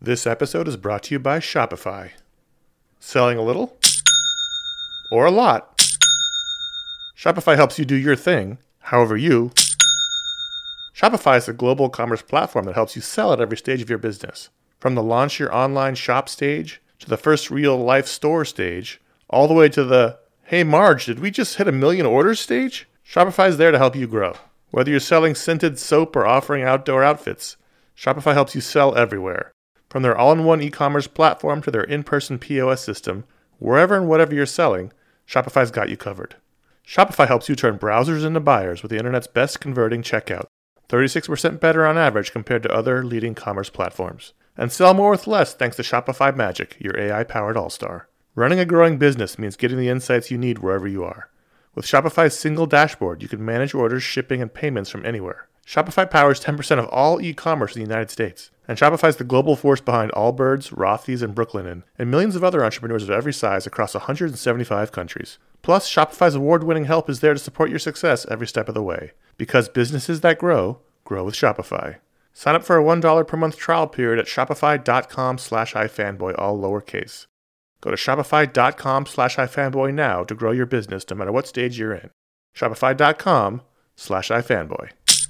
This episode is brought to you by Shopify. Selling a little? Or a lot? Shopify helps you do your thing, however you. Shopify is a global commerce platform that helps you sell at every stage of your business. From the launch your online shop stage, to the first real-life store stage, all the way to the, hey Marge, did we just hit 1 million orders stage? Shopify is there to help you grow. Whether you're selling scented soap or offering outdoor outfits, Shopify helps you sell everywhere. From their all-in-one e-commerce platform to their in-person POS system, wherever and whatever you're selling, Shopify's got you covered. Shopify helps you turn browsers into buyers with the internet's best converting checkout, 36% better on average compared to other leading commerce platforms. And sell more with less thanks to Shopify Magic, your AI-powered all-star. Running a growing business means getting the insights you need wherever you are. With Shopify's single dashboard, you can manage orders, shipping, and payments from anywhere. Shopify powers 10% of all e-commerce in the United States. And Shopify's the global force behind Allbirds, Rothy's, and Brooklinen, and millions of other entrepreneurs of every size across 175 countries. Plus, Shopify's award-winning help is there to support your success every step of the way. Because businesses that grow, grow with Shopify. Sign up for a $1 per month trial period at shopify.com/ifanboy, all lowercase. Go to shopify.com/ifanboy now to grow your business no matter what stage you're in. Shopify.com/ifanboy.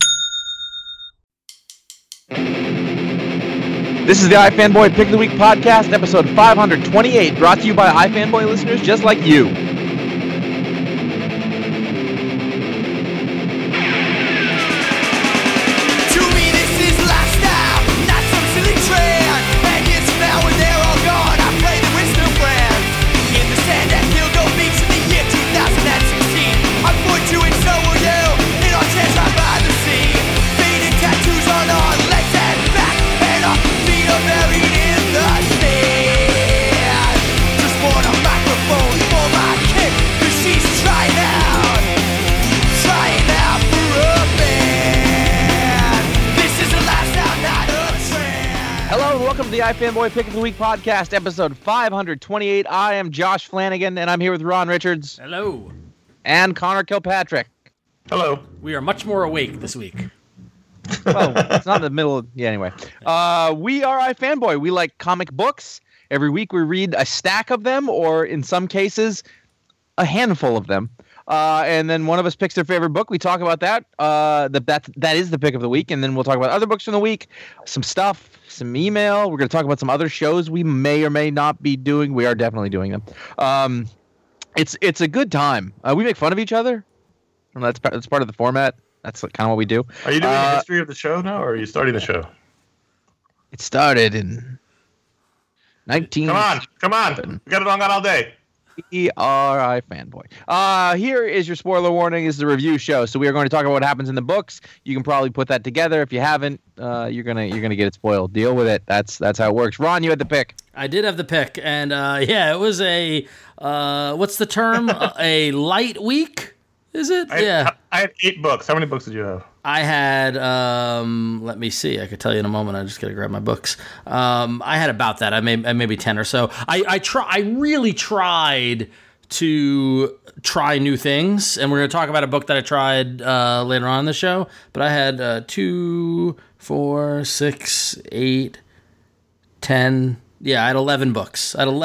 This is the iFanboy Pick of the Week podcast, episode 528, brought to you by iFanboy listeners just like you. Welcome to the iFanboy Pick of the Week podcast, episode 528. I am Josh Flanagan, and I'm here with Ron Richards. Hello. And Connor Kilpatrick. Hello. We are much more awake this week. Well, it's not in the middle of... Yeah, anyway. We are iFanboy. We like comic books. Every week we read a stack of them, or in some cases, a handful of them. And then one of us picks their favorite book. We talk about that. That is the pick of the week. And then we'll talk about other books from the week, some stuff, some email. We're going to talk about some other shows we may or may not be doing. We are definitely doing them. It's a good time. We make fun of each other. And that's part of the format. That's kind of what we do. Are you doing the history of the show now, or are you starting the show? It started in 19... Come on. We got it on all day. E-R-I fanboy. Here is your spoiler warning. This is a review show, so we are going to talk about what happens in the books. You can probably put that together. If you haven't, you're gonna get it spoiled. Deal with it. That's how it works. Ron, you had the pick. I did have the pick, and it was a what's the term? A light week. Is it? I had 8 books. How many books did you have? I had, let me see. I could tell you in a moment. I just got to grab my books. I had about that. I maybe 10 or so. I really tried to try new things, and we're going to talk about a book that I tried later on in the show. But I had 2, 4, 6, 8, 10. Yeah, I had 11 books. And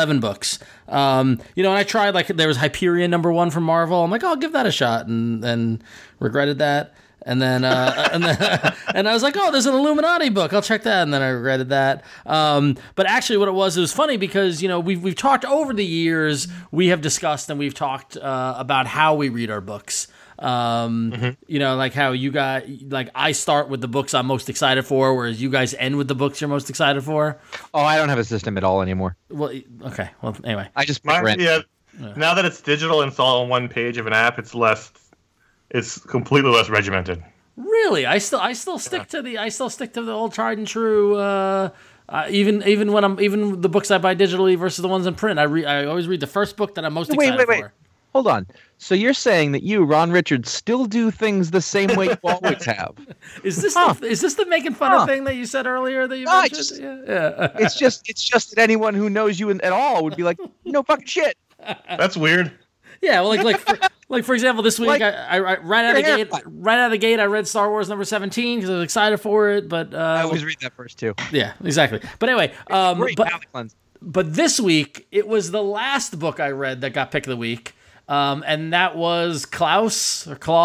I tried, like, there was Hyperion #1 from Marvel. I'm like, I'll give that a shot, and then regretted that. And then, and I was like, oh, there's an Illuminati book. I'll check that. And then I regretted that. But actually what it was funny because, we've talked over the years, we have discussed and we've talked about how we read our books. Like how you got, like, I start with the books I'm most excited for, whereas you guys end with the books you're most excited for. Oh, I don't have a system at all anymore. Well, okay. Well, anyway. I just now that it's digital and it's all on one page of an app, it's completely less regimented. Really, I still stick to the old tried and true. Even when the books I buy digitally versus the ones in print, I always read the first book that I'm most excited for. Hold on. So you're saying that you, Ron Richards, still do things the same way you always have? Is this the making fun of thing that you said earlier that you mentioned? Yeah. It's just that anyone who knows you at all would be like, no fucking shit. That's weird. Yeah, well, Like, for example, this week, Like, I right out of the gate, I read Star Wars number 17 because I was excited for it. But I always read that first too. yeah, exactly. But anyway, Great palate cleanse. but this week it was the last book I read that got pick of the week, and that was Klaus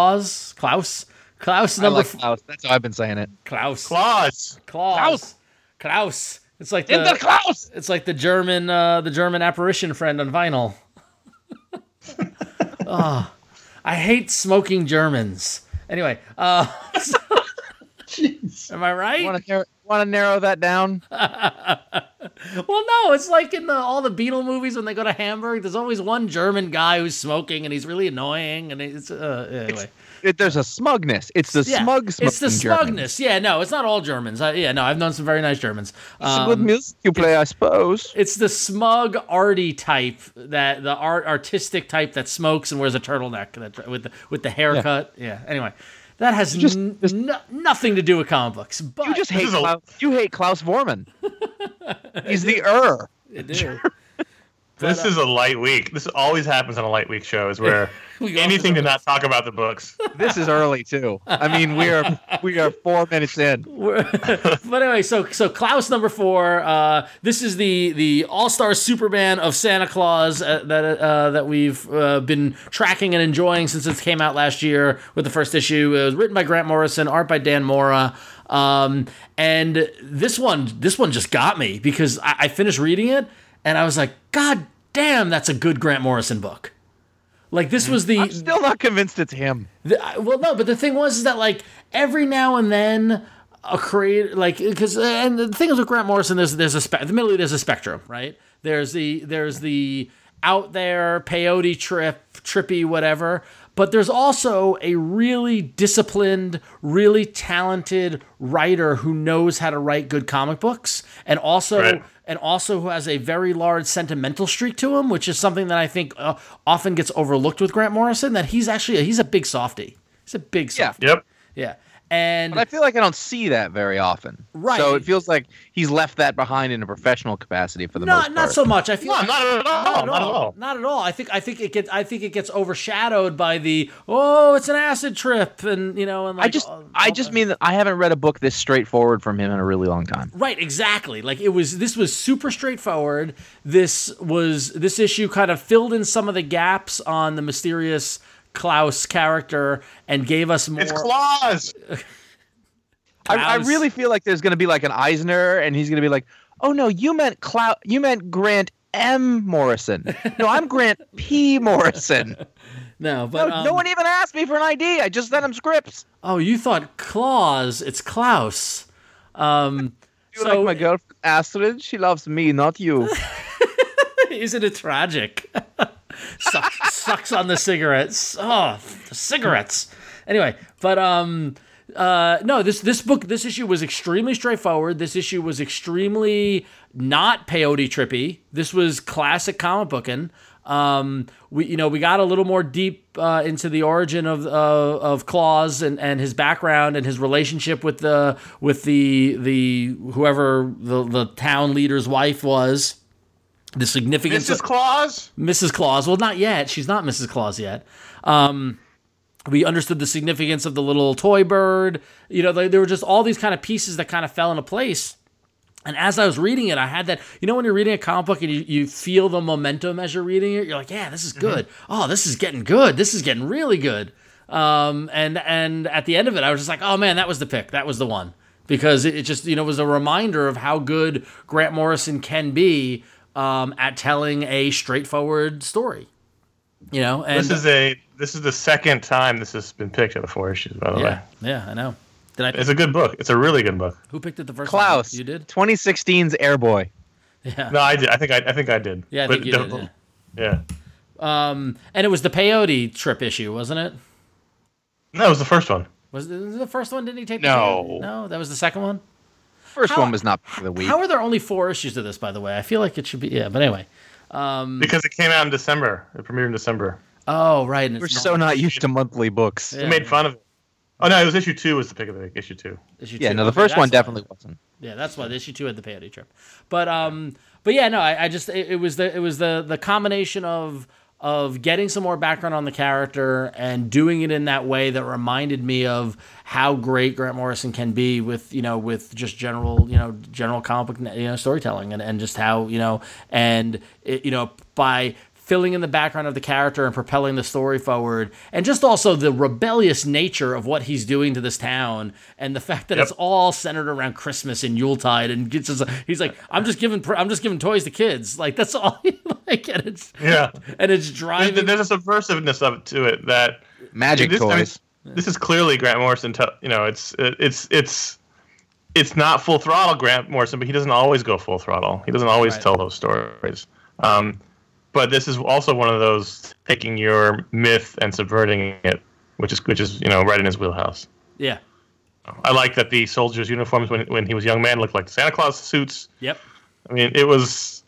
number Klaus. That's how I've been saying it. Klaus. It's like the Klaus. It's like the German apparition friend on vinyl. Oh, I hate smoking Germans. Anyway, Jeez. am I right? Want to narrow that down? Well, no, it's like in all the Beatle movies when they go to Hamburg. There's always one German guy who's smoking and he's really annoying. And it's anyway. There's a smugness. It's the smug. It's the smugness. Yeah, no, it's not all Germans. I've known some very nice Germans. It's a good music you play, I suppose. It's the smug, arty type, that the artistic type that smokes and wears a turtleneck with the haircut. Yeah. Anyway, that has nothing to do with comic books. But You just hate Klaus. You hate Klaus Vormann. He's the It is. This is a light week. This always happens on a light week show, is where anything to not talk about the books. This is early too. I mean, we are 4 minutes in. But anyway, so Klaus number 4. This is the All-Star Superman of Santa Claus that we've been tracking and enjoying since it came out last year with the first issue. It was written by Grant Morrison, art by Dan Mora. And this one just got me because I finished reading it and I was like, God damn, that's a good Grant Morrison book. Like, this was I'm still not convinced it's him. Well, no, but the thing was is that, like, every now and then a creator, like, because, and the thing is with Grant Morrison, admittedly there's a spectrum, right? There's the out there peyote trippy whatever, but there's also a really disciplined, really talented writer who knows how to write good comic books, and also who has a very large sentimental streak to him, which is something that I think often gets overlooked with Grant Morrison. That he's a big softie. He's a big softie. Yep. Yeah. And But I feel like I don't see that very often. Right. So it feels like he's left that behind in a professional capacity for the most part. not so much. I feel No, not at all. Not at all. I think it gets overshadowed by the it's an acid trip and and like, I just mean that I haven't read a book this straightforward from him in a really long time. Right, exactly. Like this was super straightforward. This issue kind of filled in some of the gaps on the mysterious Klaus character and gave us more. It's Claus. I really feel like there's going to be like an Eisner, and he's going to be like, "Oh no, you meant Grant M. Morrison. No, I'm Grant P. Morrison. No, but no one even asked me for an ID. I just sent him scripts. Oh, you thought Claus? It's Klaus. You like my girlfriend Astrid? She loves me, not you. Isn't it tragic? Sucks on the cigarettes. Oh, the cigarettes. Anyway, but no, this issue was extremely straightforward. This issue was extremely not peyote trippy. This was classic comic booking. We got a little more deep into the origin of Claus and his background and his relationship with the whoever the town leader's wife was. The significance Mrs. Claus? Mrs. Claus. Well, not yet. She's not Mrs. Claus yet. We understood the significance of the little toy bird. There were just all these kind of pieces that kind of fell into place. And as I was reading it, I had that, when you're reading a comic book and you feel the momentum as you're reading it, you're like, yeah, this is good. Mm-hmm. Oh, this is getting good. This is getting really good. And at the end of it, I was just like, oh man, that was the pick. That was the one. Because it just, was a reminder of how good Grant Morrison can be at telling a straightforward story, And this is the second time this has been picked out of 4 issues. By the way, yeah, I know. It's a good book. It's a really good book. Who picked it the first Klaus. time? You did. 2016's Airboy. Yeah. No, I did. I think I did. Yeah, I think you did. Yeah. And it was the peyote trip issue, wasn't it? No, it was the first one. Was it the first one? Didn't he take? No. No, that was the second one. First one was not for the week. How are there only 4 issues to this? By the way, I feel like it should be. Yeah, but anyway. Because it came out in December. It premiered in December. Oh, right. We're so not used to monthly books. We made fun of it. Oh no, it was issue 2 was the pick of the week. Issue 2. The first one definitely wasn't. Yeah, that's why issue 2 had the peyote trip. But yeah, no, I just it was the combination of of getting some more background on the character and doing it in that way that reminded me of how great Grant Morrison can be with just general comic book storytelling and just how by filling in the background of the character and propelling the story forward, and just also the rebellious nature of what he's doing to this town, and the fact that it's all centered around Christmas and Yuletide, and he's like, I'm just giving toys to kids, like that's all. And it's driving. There's a subversiveness to it that magic toys. This is clearly Grant Morrison. It's not full throttle Grant Morrison, but he doesn't always go full throttle. He doesn't always tell those stories. But this is also one of those taking your myth and subverting it, which is right in his wheelhouse. Yeah. I like that the soldiers' uniforms when he was a young man looked like Santa Claus suits. Yep. I mean, this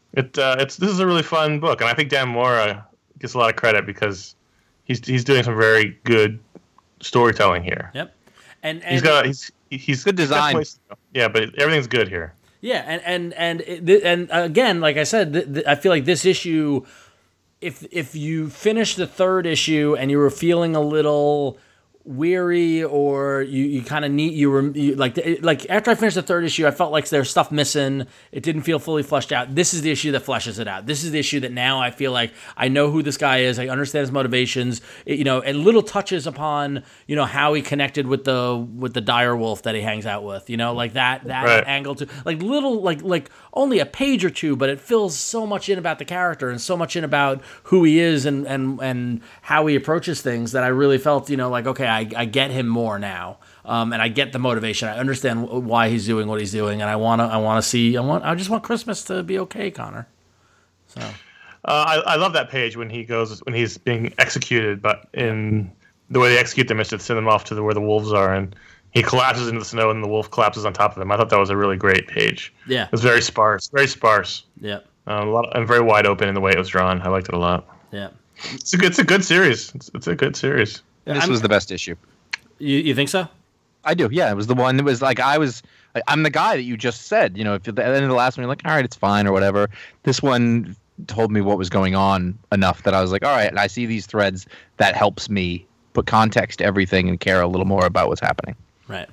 is a really fun book, and I think Dan Mora gets a lot of credit because he's doing some very good storytelling here. Yep. And he's good design. Yeah, but everything's good here. Yeah, and again, like I said, I feel like this issue, if you finish the third issue and you were feeling a little weary, or you kind of need like after I finished the third issue, I felt like there's stuff missing. It didn't feel fully fleshed out. This is the issue that fleshes it out. This is the issue that now I feel like I know who this guy is. I understand his motivations. And little touches upon how he connected with the dire wolf that he hangs out with. Like that right. Angle too. Like little like only a page or two, but it fills so much in about the character and so much in about who he is and how he approaches things that I really felt like okay. I get him more now, and I get the motivation. I understand why he's doing what he's doing, and I just want Christmas to be okay, Connor. So, I love that page when he's being executed, but in the way they execute them is to send them off to where the wolves are, and he collapses into the snow, and the wolf collapses on top of him. I thought that was a really great page. Yeah, it was very sparse, very sparse. Yeah, and very wide open in the way it was drawn. I liked it a lot. Yeah, it's a good series. It's a good series. This was the best issue. You think so? I do. Yeah, it was the one that was like I'm the guy that you just said. If at the end of the last one you're like, all right, it's fine or whatever. This one told me what was going on enough that I was like, all right, and I see these threads that helps me put context to everything and care a little more about what's happening. Right.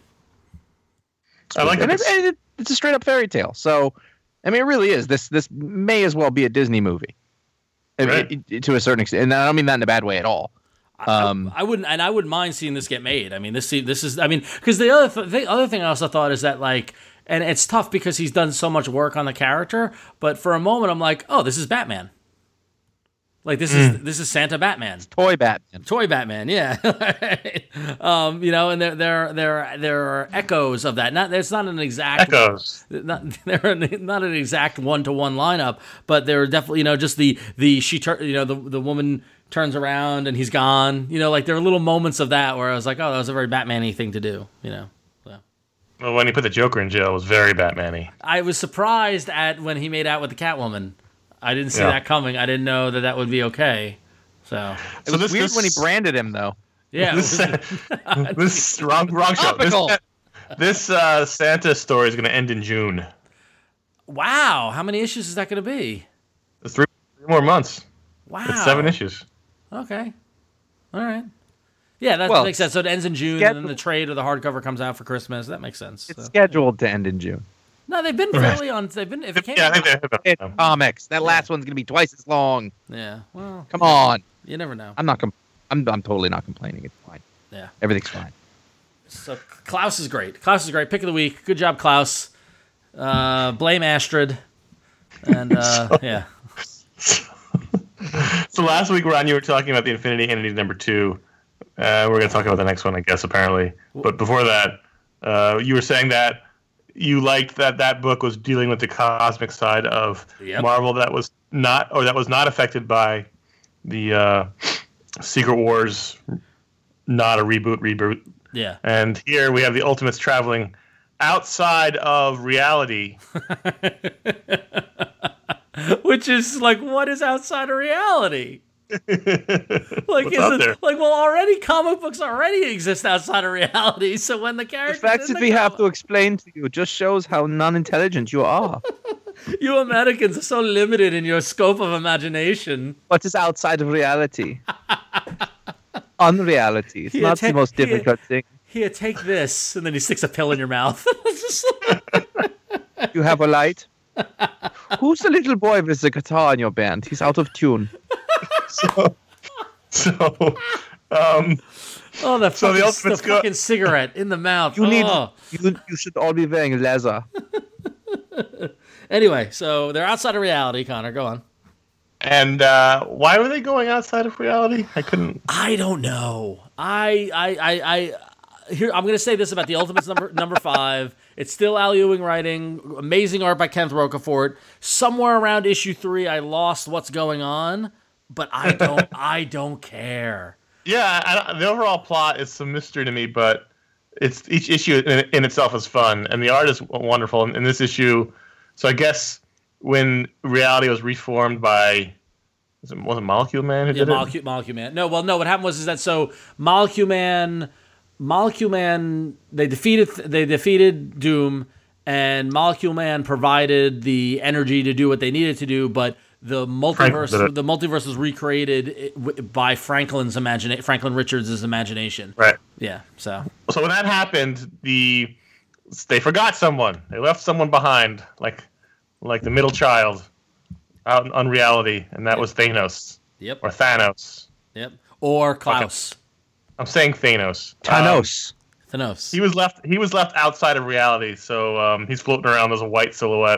I like it. It's a straight up fairy tale. So, I mean, it really is. This may as well be a Disney movie, right. To a certain extent, and I don't mean that in a bad way at all. I wouldn't mind seeing this get made. I mean, this is. I mean, because the other thing I also thought is that like, and it's tough because he's done so much work on the character. But for a moment, I'm like, oh, this is Batman. Like this is Santa Batman. It's Toy Batman, yeah. And there are echoes of that. It's not an exact echoes. Not an exact 1-to-1 lineup, but there are definitely just the woman turns around and he's gone. Like there are little moments of that where I was like, oh, that was a very Batman-y thing to do. So. Well, when he put the Joker in jail, it was very Batman-y. I was surprised at when he made out with the Catwoman. I didn't see that coming. I didn't know that would be okay. So it was weird when he branded him, though. Yeah. This wrong show. This Santa story is going to end in June. Wow. How many issues is that going to be? It's 3 more months. Wow. It's 7 issues. Okay. All right. Yeah, that makes sense. So it ends in June, and then the trade or the hardcover comes out for Christmas. That makes sense. It's scheduled to end in June. No, they've been fairly on. They've been. If it came I think it's comics. That last one's gonna be twice as long. Yeah. Well, come on. You never know. I'm I'm totally not complaining. It's fine. Yeah. Everything's fine. So Klaus is great. Klaus is great. Pick of the week. Good job, Klaus. Blame Astrid. And yeah. So last week, Ron, you were talking about the Infinity Entities #2. We're going to talk about the next one, I guess, apparently. But before that, you were saying that you liked that book was dealing with the cosmic side of Marvel that was not affected by the Secret Wars, not a reboot. Yeah. And here we have the Ultimates traveling outside of reality. Which is like, what is outside of reality? Already comic books already exist outside of reality. So when the characters, the facts that we have to explain to you just shows how non-intelligent you are. You Americans are so limited in your scope of imagination. What is outside of reality? Unreality. It's not the most difficult thing. Here, take this. And then he sticks a pill in your mouth. You have a light? Who's the little boy with the guitar in your band? He's out of tune. Oh, the the fucking cigarette in the mouth. You should all be wearing leather. Anyway, so they're outside of reality, Connor. Go on. And why were they going outside of reality? I don't know. Here, I'm going to say this about the Ultimates number 5. It's still Al Ewing writing. Amazing art by Kenneth Rocafort. Somewhere around issue 3, I lost what's going on, but I don't care. Yeah, the overall plot is some mystery to me, but each issue in itself is fun, and the art is wonderful. In this issue, so I guess when reality was reformed by, was it Molecule Man who did it? Molecule Man. No, what happened was that Molecule Man, they defeated Doom, and Molecule Man provided the energy to do what they needed to do, but the multiverse was recreated by Franklin Richards' imagination. Right. Yeah. So when that happened, they forgot someone. They left someone behind, like the middle child, out on reality, and that was Thanos. Yep. Or Thanos. Yep. Or Klaus. Okay. I'm saying Thanos. Thanos. Thanos. He was left outside of reality, so he's floating around as a white silhouette.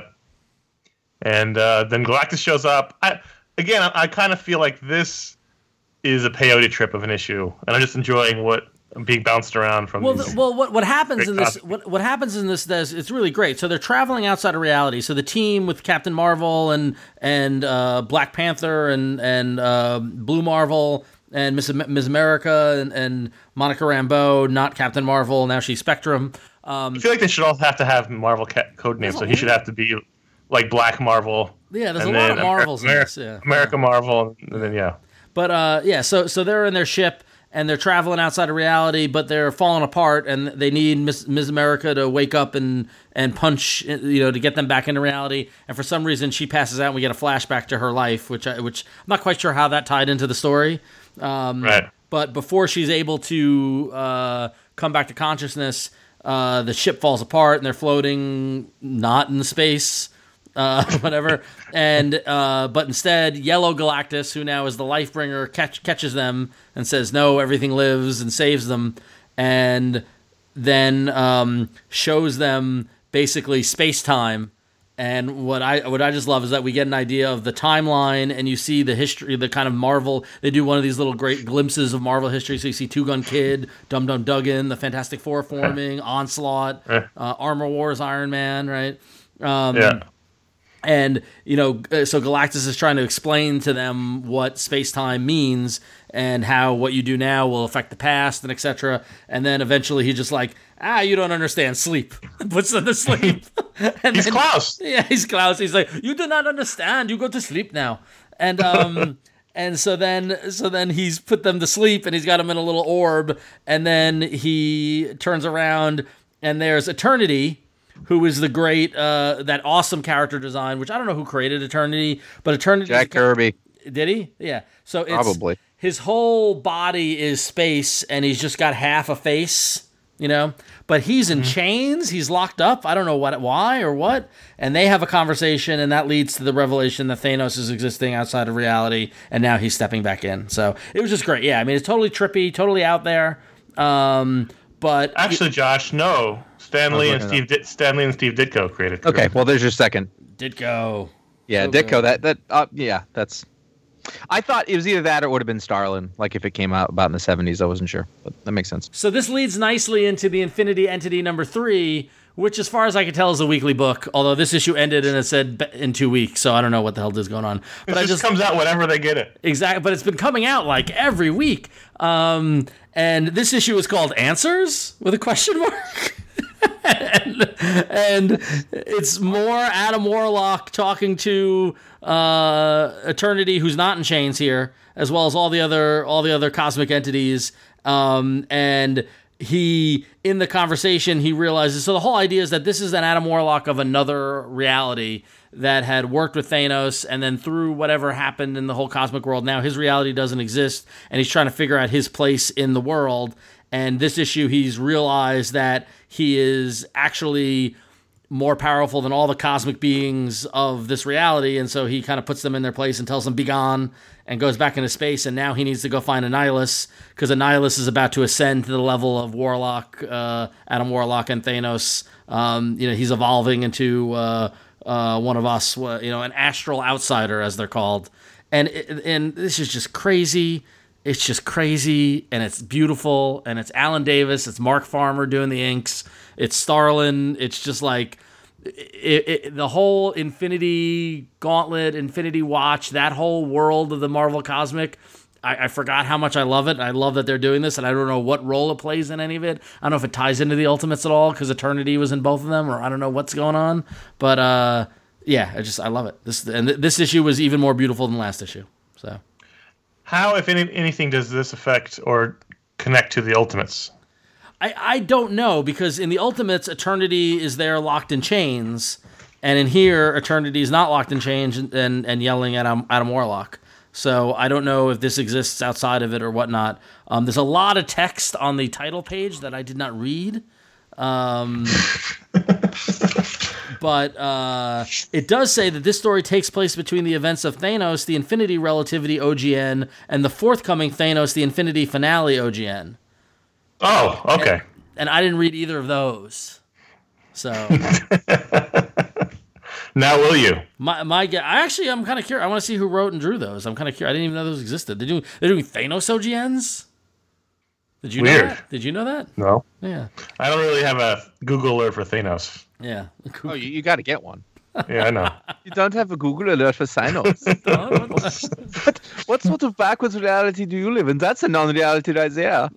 And then Galactus shows up. I kind of feel like this is a peyote trip of an issue, and I'm just enjoying what I'm being bounced around from. What happens in this? What happens in this? It's really great. So they're traveling outside of reality. So the team with Captain Marvel and Black Panther and Blue Marvel and Ms. America and Monica Rambeau, not Captain Marvel. Now she's Spectrum. I feel like they should all have to have Marvel code names. So he should have to be like Black Marvel. Yeah, there's a lot of Marvels in this. Yeah. America Marvel, and then yeah. But so they're in their ship and they're traveling outside of reality, but they're falling apart, and they need Ms. America to wake up and punch, to get them back into reality. And for some reason, she passes out, and we get a flashback to her life, which I'm not quite sure how that tied into the story. Right. But before she's able to come back to consciousness, the ship falls apart, and they're floating not in space. Whatever, and but instead, Yellow Galactus, who now is the Lifebringer, catches them and says, "No, everything lives," and saves them, and then shows them basically space-time. And what I just love is that we get an idea of the timeline, and you see the history, the kind of Marvel. They do one of these little great glimpses of Marvel history. So you see Two Gun Kid, Dum Dum Dugan, the Fantastic Four forming, Onslaught, Armor Wars, Iron Man, right? Yeah. And, so Galactus is trying to explain to them what space-time means and how what you do now will affect the past and etc. And then eventually he's just like, you don't understand, sleep. Puts them to sleep. He's Klaus. Yeah, he's Klaus. He's like, you do not understand. You go to sleep now. And and so then he's put them to sleep, and he's got them in a little orb. And then he turns around, and there's Eternity, who is the great, that awesome character design, which I don't know who created Eternity, but Eternity... Jack Kirby. Did he? Yeah. So it's... Probably. His whole body is space, and he's just got half a face, But he's in chains. He's locked up. I don't know why or what. And they have a conversation, and that leads to the revelation that Thanos is existing outside of reality, and now he's stepping back in. So it was just great. Yeah, I mean, it's totally trippy, totally out there. But... Actually, Josh, no. Stanley and Steve Ditko created. Okay, well, there's your second. Ditko. Yeah, so Ditko. That's. I thought it was either that or it would have been Starlin. Like if it came out about in the 70s, I wasn't sure, but that makes sense. So this leads nicely into the Infinity Entity number 3, which, as far as I can tell, is a weekly book. Although this issue ended and it said in 2 weeks, so I don't know what the hell is going on. But it just comes out whenever they get it. Exactly, but it's been coming out like every week. And this issue is called Answers with a question mark. and it's more Adam Warlock talking to Eternity, who's not in chains here, as well as all the other cosmic entities. And he, in the conversation, he realizes, so the whole idea is that this is an Adam Warlock of another reality that had worked with Thanos, and then through whatever happened in the whole cosmic world, now his reality doesn't exist, and he's trying to figure out his place in the world. And this issue, he's realized that he is actually more powerful than all the cosmic beings of this reality, and so he kind of puts them in their place and tells them, be gone, and goes back into space, and now he needs to go find Annihilus, because Annihilus is about to ascend to the level of Warlock, Adam Warlock and Thanos. He's evolving into one of us, an astral outsider, as they're called. And this is just crazy. It's just crazy, and it's beautiful, and it's Alan Davis, it's Mark Farmer doing the inks, it's Starlin, it's just like the whole Infinity Gauntlet, Infinity Watch, that whole world of the Marvel Cosmic. I forgot how much I love it. I love that they're doing this, and I don't know what role it plays in any of it. I don't know if it ties into the Ultimates at all, because Eternity was in both of them, or I don't know what's going on. But I love it. This issue was even more beautiful than last issue. So. How, if anything, does this affect or connect to the Ultimates? I don't know, because in the Ultimates, Eternity is there locked in chains, and in here, Eternity is not locked in chains and yelling at Adam Warlock. So I don't know if this exists outside of it or whatnot. There's a lot of text on the title page that I did not read. But it does say that this story takes place between the events of Thanos, the Infinity Relativity OGN, and the forthcoming Thanos, the Infinity Finale OGN. Oh, okay. And I didn't read either of those. So now will you? I'm kind of curious. I want to see who wrote and drew those. I'm kind of curious. I didn't even know those existed. They're doing Thanos OGNs? Did you know that? Did you know that? No. Yeah. I don't really have a Google alert for Thanos. Yeah. Oh, you got to get one. Yeah, I know. You don't have a Google alert for Thanos. What sort of backwards reality do you live in? That's a non-reality right there.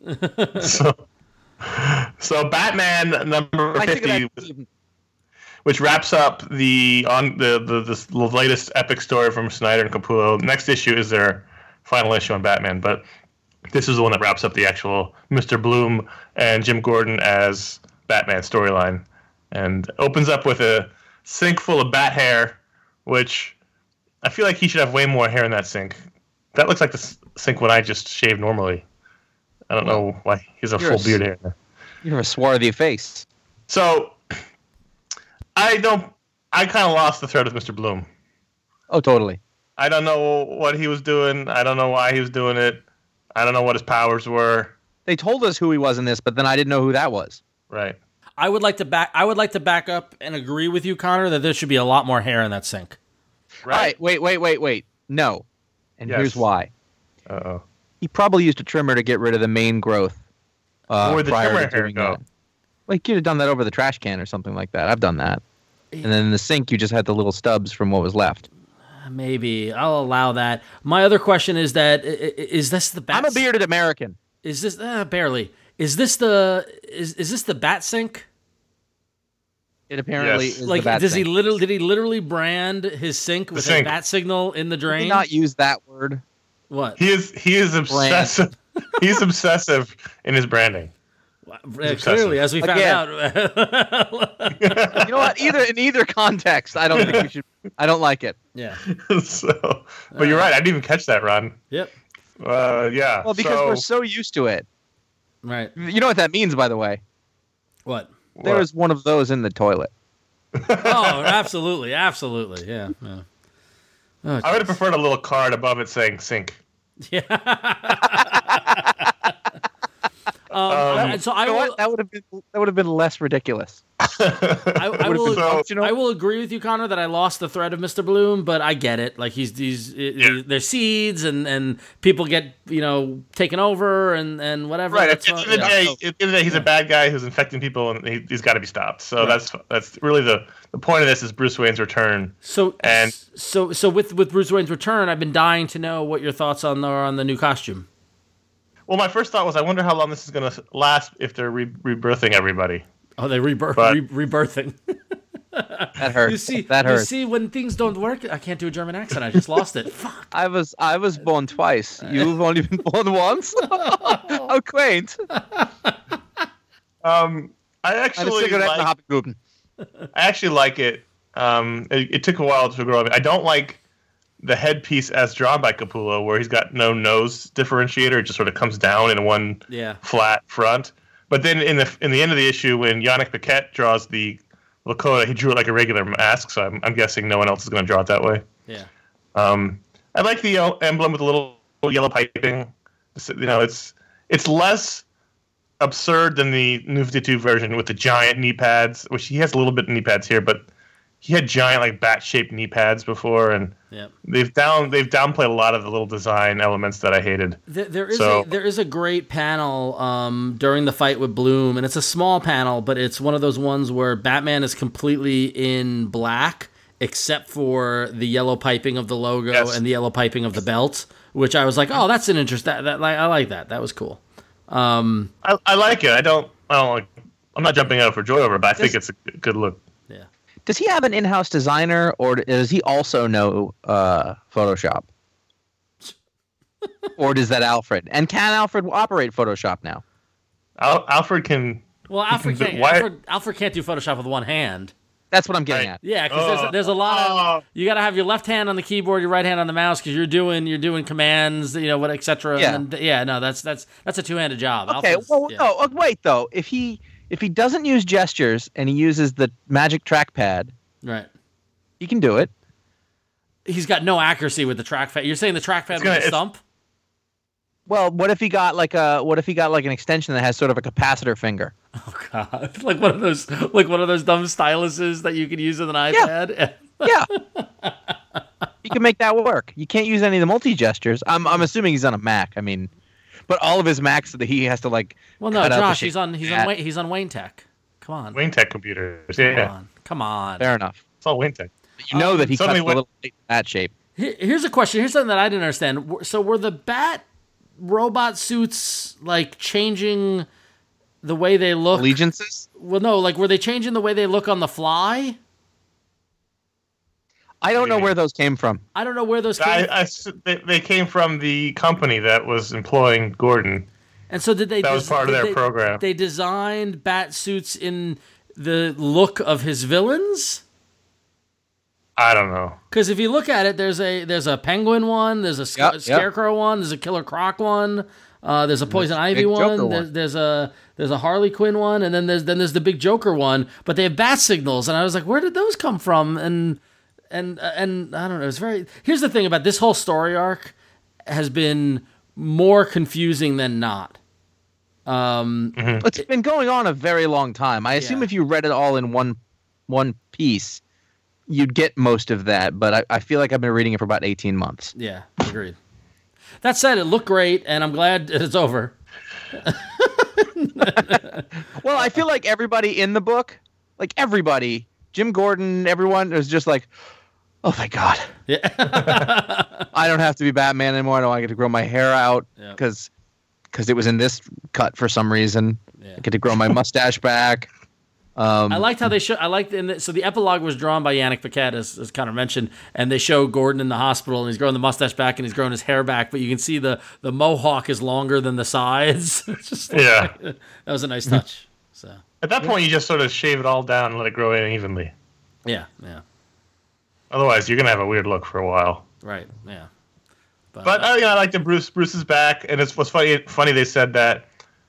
So Batman number 50, which wraps up the latest epic story from Snyder and Capullo. Next issue is their final issue on Batman, but this is the one that wraps up the actual Mr. Bloom and Jim Gordon as Batman storyline, and opens up with a sink full of bat hair, which I feel like he should have way more hair in that sink. That looks like the sink when I just shave normally. I don't know why he has a full beard hair there. You have a swarthy face. So I kind of lost the thread with Mr. Bloom. Oh, totally. I don't know what he was doing. I don't know why he was doing it. I don't know what his powers were. They told us who he was in this, but then I didn't know who that was. Right. I would like to back up and agree with you, Connor, that there should be a lot more hair in that sink. Right. Wait. No. And here's why. Uh-oh. He probably used a trimmer to get rid of the main growth. Where'd the prior trimmer to hair doing go? that. Like, you'd have done that over the trash can or something like that. I've done that. And then in the sink, you just had the little stubs from what was left. Maybe. I'll allow that. My other question is that, is this the bat... I'm a bearded American. Is this... barely. Is this the bat sink? It apparently Yes. is Like, the bat did sink. he literally brand his sink with a bat signal in the Did drain? he not use that word? What? He is obsessive. He's obsessive in his branding. Clearly, as we found out. You know what? In either context, I don't think we should. I don't like it. Yeah. But you're right. I didn't even catch that, Ron. Yep. Yeah. Well, because we're so used to it. Right. You know what that means, by the way? What? There was one of those in the toilet. Oh, absolutely. Yeah. Oh, I would have preferred a little card above it saying "sink." yeah. So That would have been less ridiculous. I will agree with you, Connor, that I lost the thread of Mr. Bloom, but I get it. Like there's seeds and people get taken over and whatever. Right. At the end of the day, he's a bad guy who's infecting people, and he's got to be stopped. So that's really the point of this is Bruce Wayne's return. So with Bruce Wayne's return, I've been dying to know what your thoughts are on the new costume. Well, my first thought was, I wonder how long this is going to last if they're rebirthing everybody. Oh, they rebirthing. That hurts. You see, when things don't work, I can't do a German accent. I just lost it. Fuck. I was born twice. You've only been born once. How quaint. I Eine actually Zigarette like, habe Gruppen. I actually like it. It took a while to grow up. I don't like the headpiece as drawn by Capullo, where he's got no nose differentiator. It just sort of comes down in one flat front. But then in the end of the issue, when Yannick Paquette draws the Lakota, he drew it like a regular mask. So I'm guessing no one else is going to draw it that way. Yeah. I like the emblem with the little yellow piping. It's less absurd than the New 52 version with the giant knee pads, which he has a little bit of knee pads here, but he had giant like bat-shaped knee pads before, and they've downplayed a lot of the little design elements that I hated. There is a great panel during the fight with Bloom, and it's a small panel, but it's one of those ones where Batman is completely in black except for the yellow piping of the logo and the yellow piping of the belt, which I was like, oh, that's an interest. I like that. That was cool. I like it. I'm not jumping out for joy over it, but I think it's a good look. Yeah. Does he have an in-house designer, or does he also know Photoshop? Or does that Alfred? And can Alfred operate Photoshop now? Alfred can. Well, Alfred can't do Photoshop with one hand. That's what I'm getting at. Yeah, because there's a lot of you got to have your left hand on the keyboard, your right hand on the mouse, because you're doing commands, what, etc. Yeah. And that's a two-handed job. Okay. Wait though. If he doesn't use gestures and he uses the magic trackpad, right, he can do it. He's got no accuracy with the trackpad. You're saying the trackpad with the stump? Well, what if he got like an extension that has sort of a capacitor finger? Oh God! Like one of those dumb styluses that you can use with an iPad. Yeah. You can make that work. You can't use any of the multi gestures. I'm assuming he's on a Mac. I mean, but all of his Macs that he has to like. Well, no, Josh, he's on Wayne Tech. Come on. Wayne Tech computers. Come on. Fair enough. It's all Wayne Tech. But you know that he cuts a little in that shape. Here's a question. Here's something that I didn't understand. So were the Bat robot suits like changing the way they look? Allegiances? Well, no. Like, were they changing the way they look on the fly? I don't know where those came from. I don't know where those came from. They came from the company that was employing Gordon. And so did they? That was part of their program. They designed bat suits in the look of his villains? I don't know. Because if you look at it, there's a penguin one, there's a scarecrow one, there's a Killer Croc one, there's a Poison Ivy one, there's a Harley Quinn one, and then there's the big Joker one. But they have bat signals, and I was like, where did those come from? And I don't know. It's very. Here's the thing about this whole story arc has been more confusing than not. It's been going on a very long time. I assume if you read it all in one piece, you'd get most of that, but I feel like I've been reading it for about 18 months. Yeah, agreed. That said, it looked great, and I'm glad it's over. Well, I feel like everybody in the book, like everybody, Jim Gordon, everyone, was just like, oh my God. Yeah. I don't have to be Batman anymore. I don't want to get to grow my hair out because it was in this cut for some reason. Yeah. I get to grow my mustache back. I liked how they show. So the epilogue was drawn by Yannick Paquette, as Connor mentioned, and they show Gordon in the hospital, and he's growing the mustache back, and he's growing his hair back, but you can see the mohawk is longer than the sides. It's just that was a nice touch. So at that point, you just sort of shave it all down and let it grow in evenly. Yeah. Otherwise, you're gonna have a weird look for a while. Right. Yeah. But I like the Bruce. Bruce is back, and it's what's funny. Funny they said that,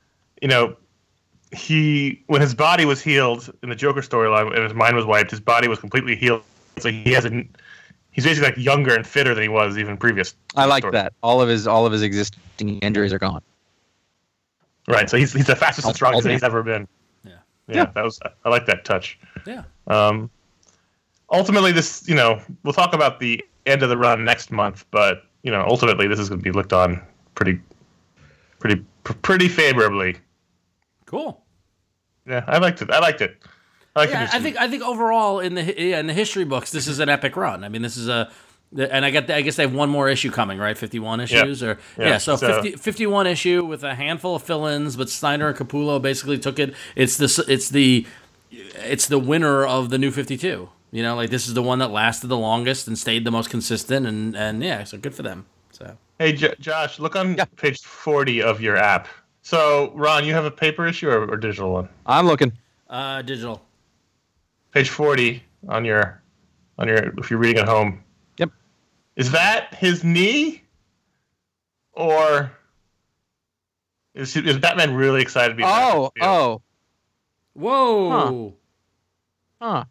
when his body was healed in the Joker storyline and his mind was wiped, his body was completely healed. So he's basically like younger and fitter than he was even previous. I like that. All of his existing injuries are gone. Right. So he's the fastest and strongest he's ever been. Yeah. I like that touch. Yeah. Ultimately, this we'll talk about the end of the run next month, but ultimately this is going to be looked on pretty favorably. Cool. Yeah, I liked it. I think overall in the history books, this is an epic run. I mean, this is and I guess they have one more issue coming, right? 51 issues, so 51 issue with a handful of fill-ins, but Snyder and Capullo basically took it. It's the winner of the New 52. This is the one that lasted the longest and stayed the most consistent, and so good for them. So hey, Josh, look on page 40 of your app. So, Ron, you have a paper issue or digital one? I'm looking. Digital. Page 40 on your if you're reading at home. Yep. Is that his knee, or is Batman really excited to be back in the field? Whoa. Huh.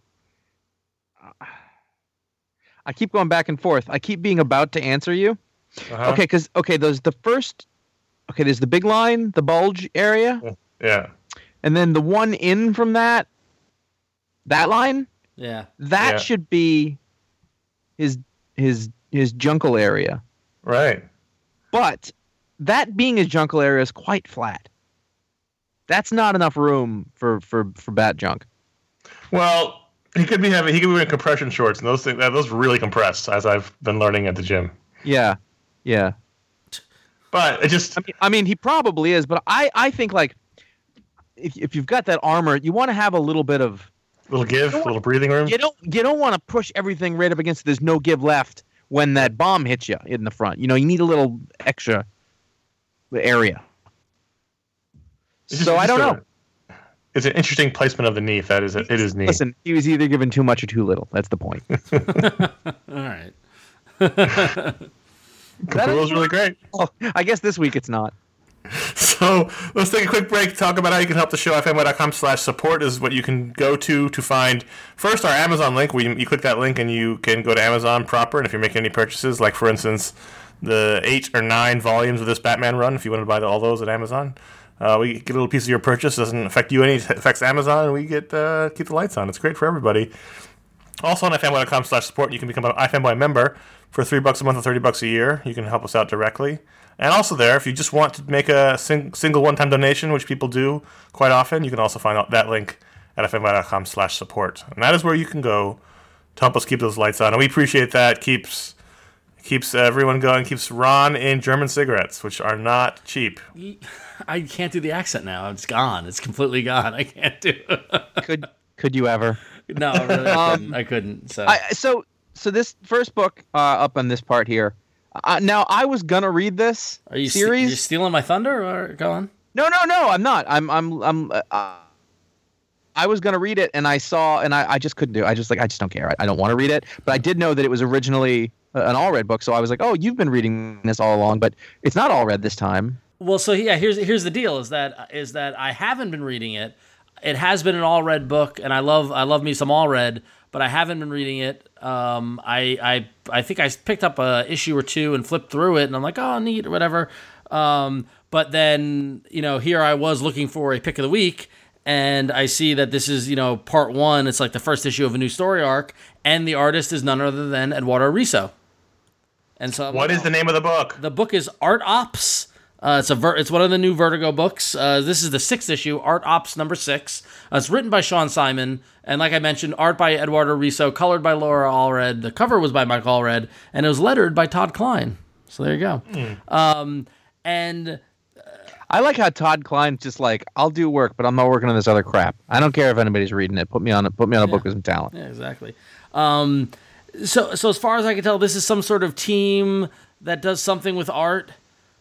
I keep going back and forth. I keep being about to answer you. Uh-huh. There's the big line, the bulge area, Yeah. and then the one in from that line, Yeah. that should be his junkle area. Right. But that being his junkle area is quite flat. That's not enough room for bat junk. Well, he could be wearing compression shorts, and those really compressed, as I've been learning at the gym. Yeah. But it just, I mean, he probably is, but I think like if you've got that armor, you want to have a little bit of little breathing room. You don't want to push everything right up against it. There's no give left when that bomb hits you in the front. You need a little extra area. So I don't know. It's an interesting placement of the knee. If that is it is knee. Listen, he was either given too much or too little. That's the point. All right. Capullo's really great. Oh, I guess this week it's not. So let's take a quick break, talk about how you can help the show. FNY.com/support is what you can go to find first our Amazon link. You click that link and you can go to Amazon proper, and if you're making any purchases, like for instance the 8 or 9 volumes of this Batman run, if you want to buy all those at Amazon, we get a little piece of your purchase. It doesn't affect you any, it affects Amazon, and we get keep the lights on. It's great for everybody. Also on ifanboy.com/support, you can become an iFanboy member for $3 a month or $30 a year. You can help us out directly. And also there, if you just want to make a single one-time donation, which people do quite often, you can also find out that link at ifanboy.com/support. And that is where you can go to help us keep those lights on. And we appreciate that. Keeps everyone going. Keeps Ron in German cigarettes, which are not cheap. I can't do the accent now. It's gone. It's completely gone. I can't do it. Could you ever? No, really, I couldn't. So this first book up on this part here. Now I was gonna read this are you series. You're stealing my thunder? Or go on. No, I'm not. I was gonna read it, and I saw, and I just couldn't do it. I just don't care. I don't want to read it. But I did know that it was originally an all-read book, so I was like, oh, you've been reading this all along, but it's not all-read this time. Well, so yeah, here's the deal: is that I haven't been reading it. It has been an all-read book, and I love me some all-read, but I haven't been reading it. I think I picked up a issue or two and flipped through it, and I'm like, oh, neat, or whatever. But then, here I was looking for a pick of the week, and I see that this is, part 1. It's like the first issue of a new story arc, and the artist is none other than Eduardo Risso. And so, what is the name of the book? The book is Art Ops. It's one of the new Vertigo books. This is the 6th issue, Art Ops number 6. It's written by Sean Simon, and like I mentioned, art by Eduardo Risso, colored by Laura Allred. The cover was by Michael Allred, and it was lettered by Todd Klein. So there you go. And I like how Todd Klein's just like, I'll do work, but I'm not working on this other crap. I don't care if anybody's reading it. Put me on a book with some talent. Yeah, exactly. So as far as I can tell, this is some sort of team that does something with art.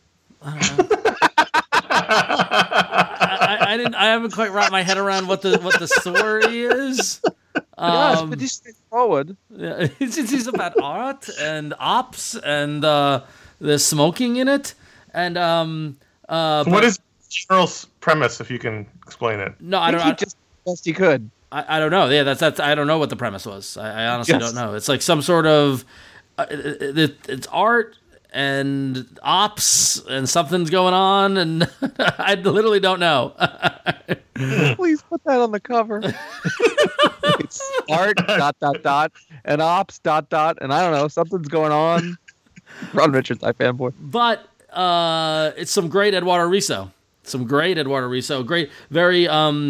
I haven't quite wrapped my head around what the story is. It's pretty straightforward. Yeah, it's about art and ops, and there's smoking in it. And what is the general premise, if you can explain it? No, I don't. He just best he could. I don't know. Yeah, that's. I don't know what the premise was. I honestly don't know. It's like some sort of. It's art and ops and something's going on, and I literally don't know. Please put that on the cover. It's art ... and ops ... and I don't know, something's going on. Ron Richards, iFanboy. But it's some great Eduardo Risso. Great, very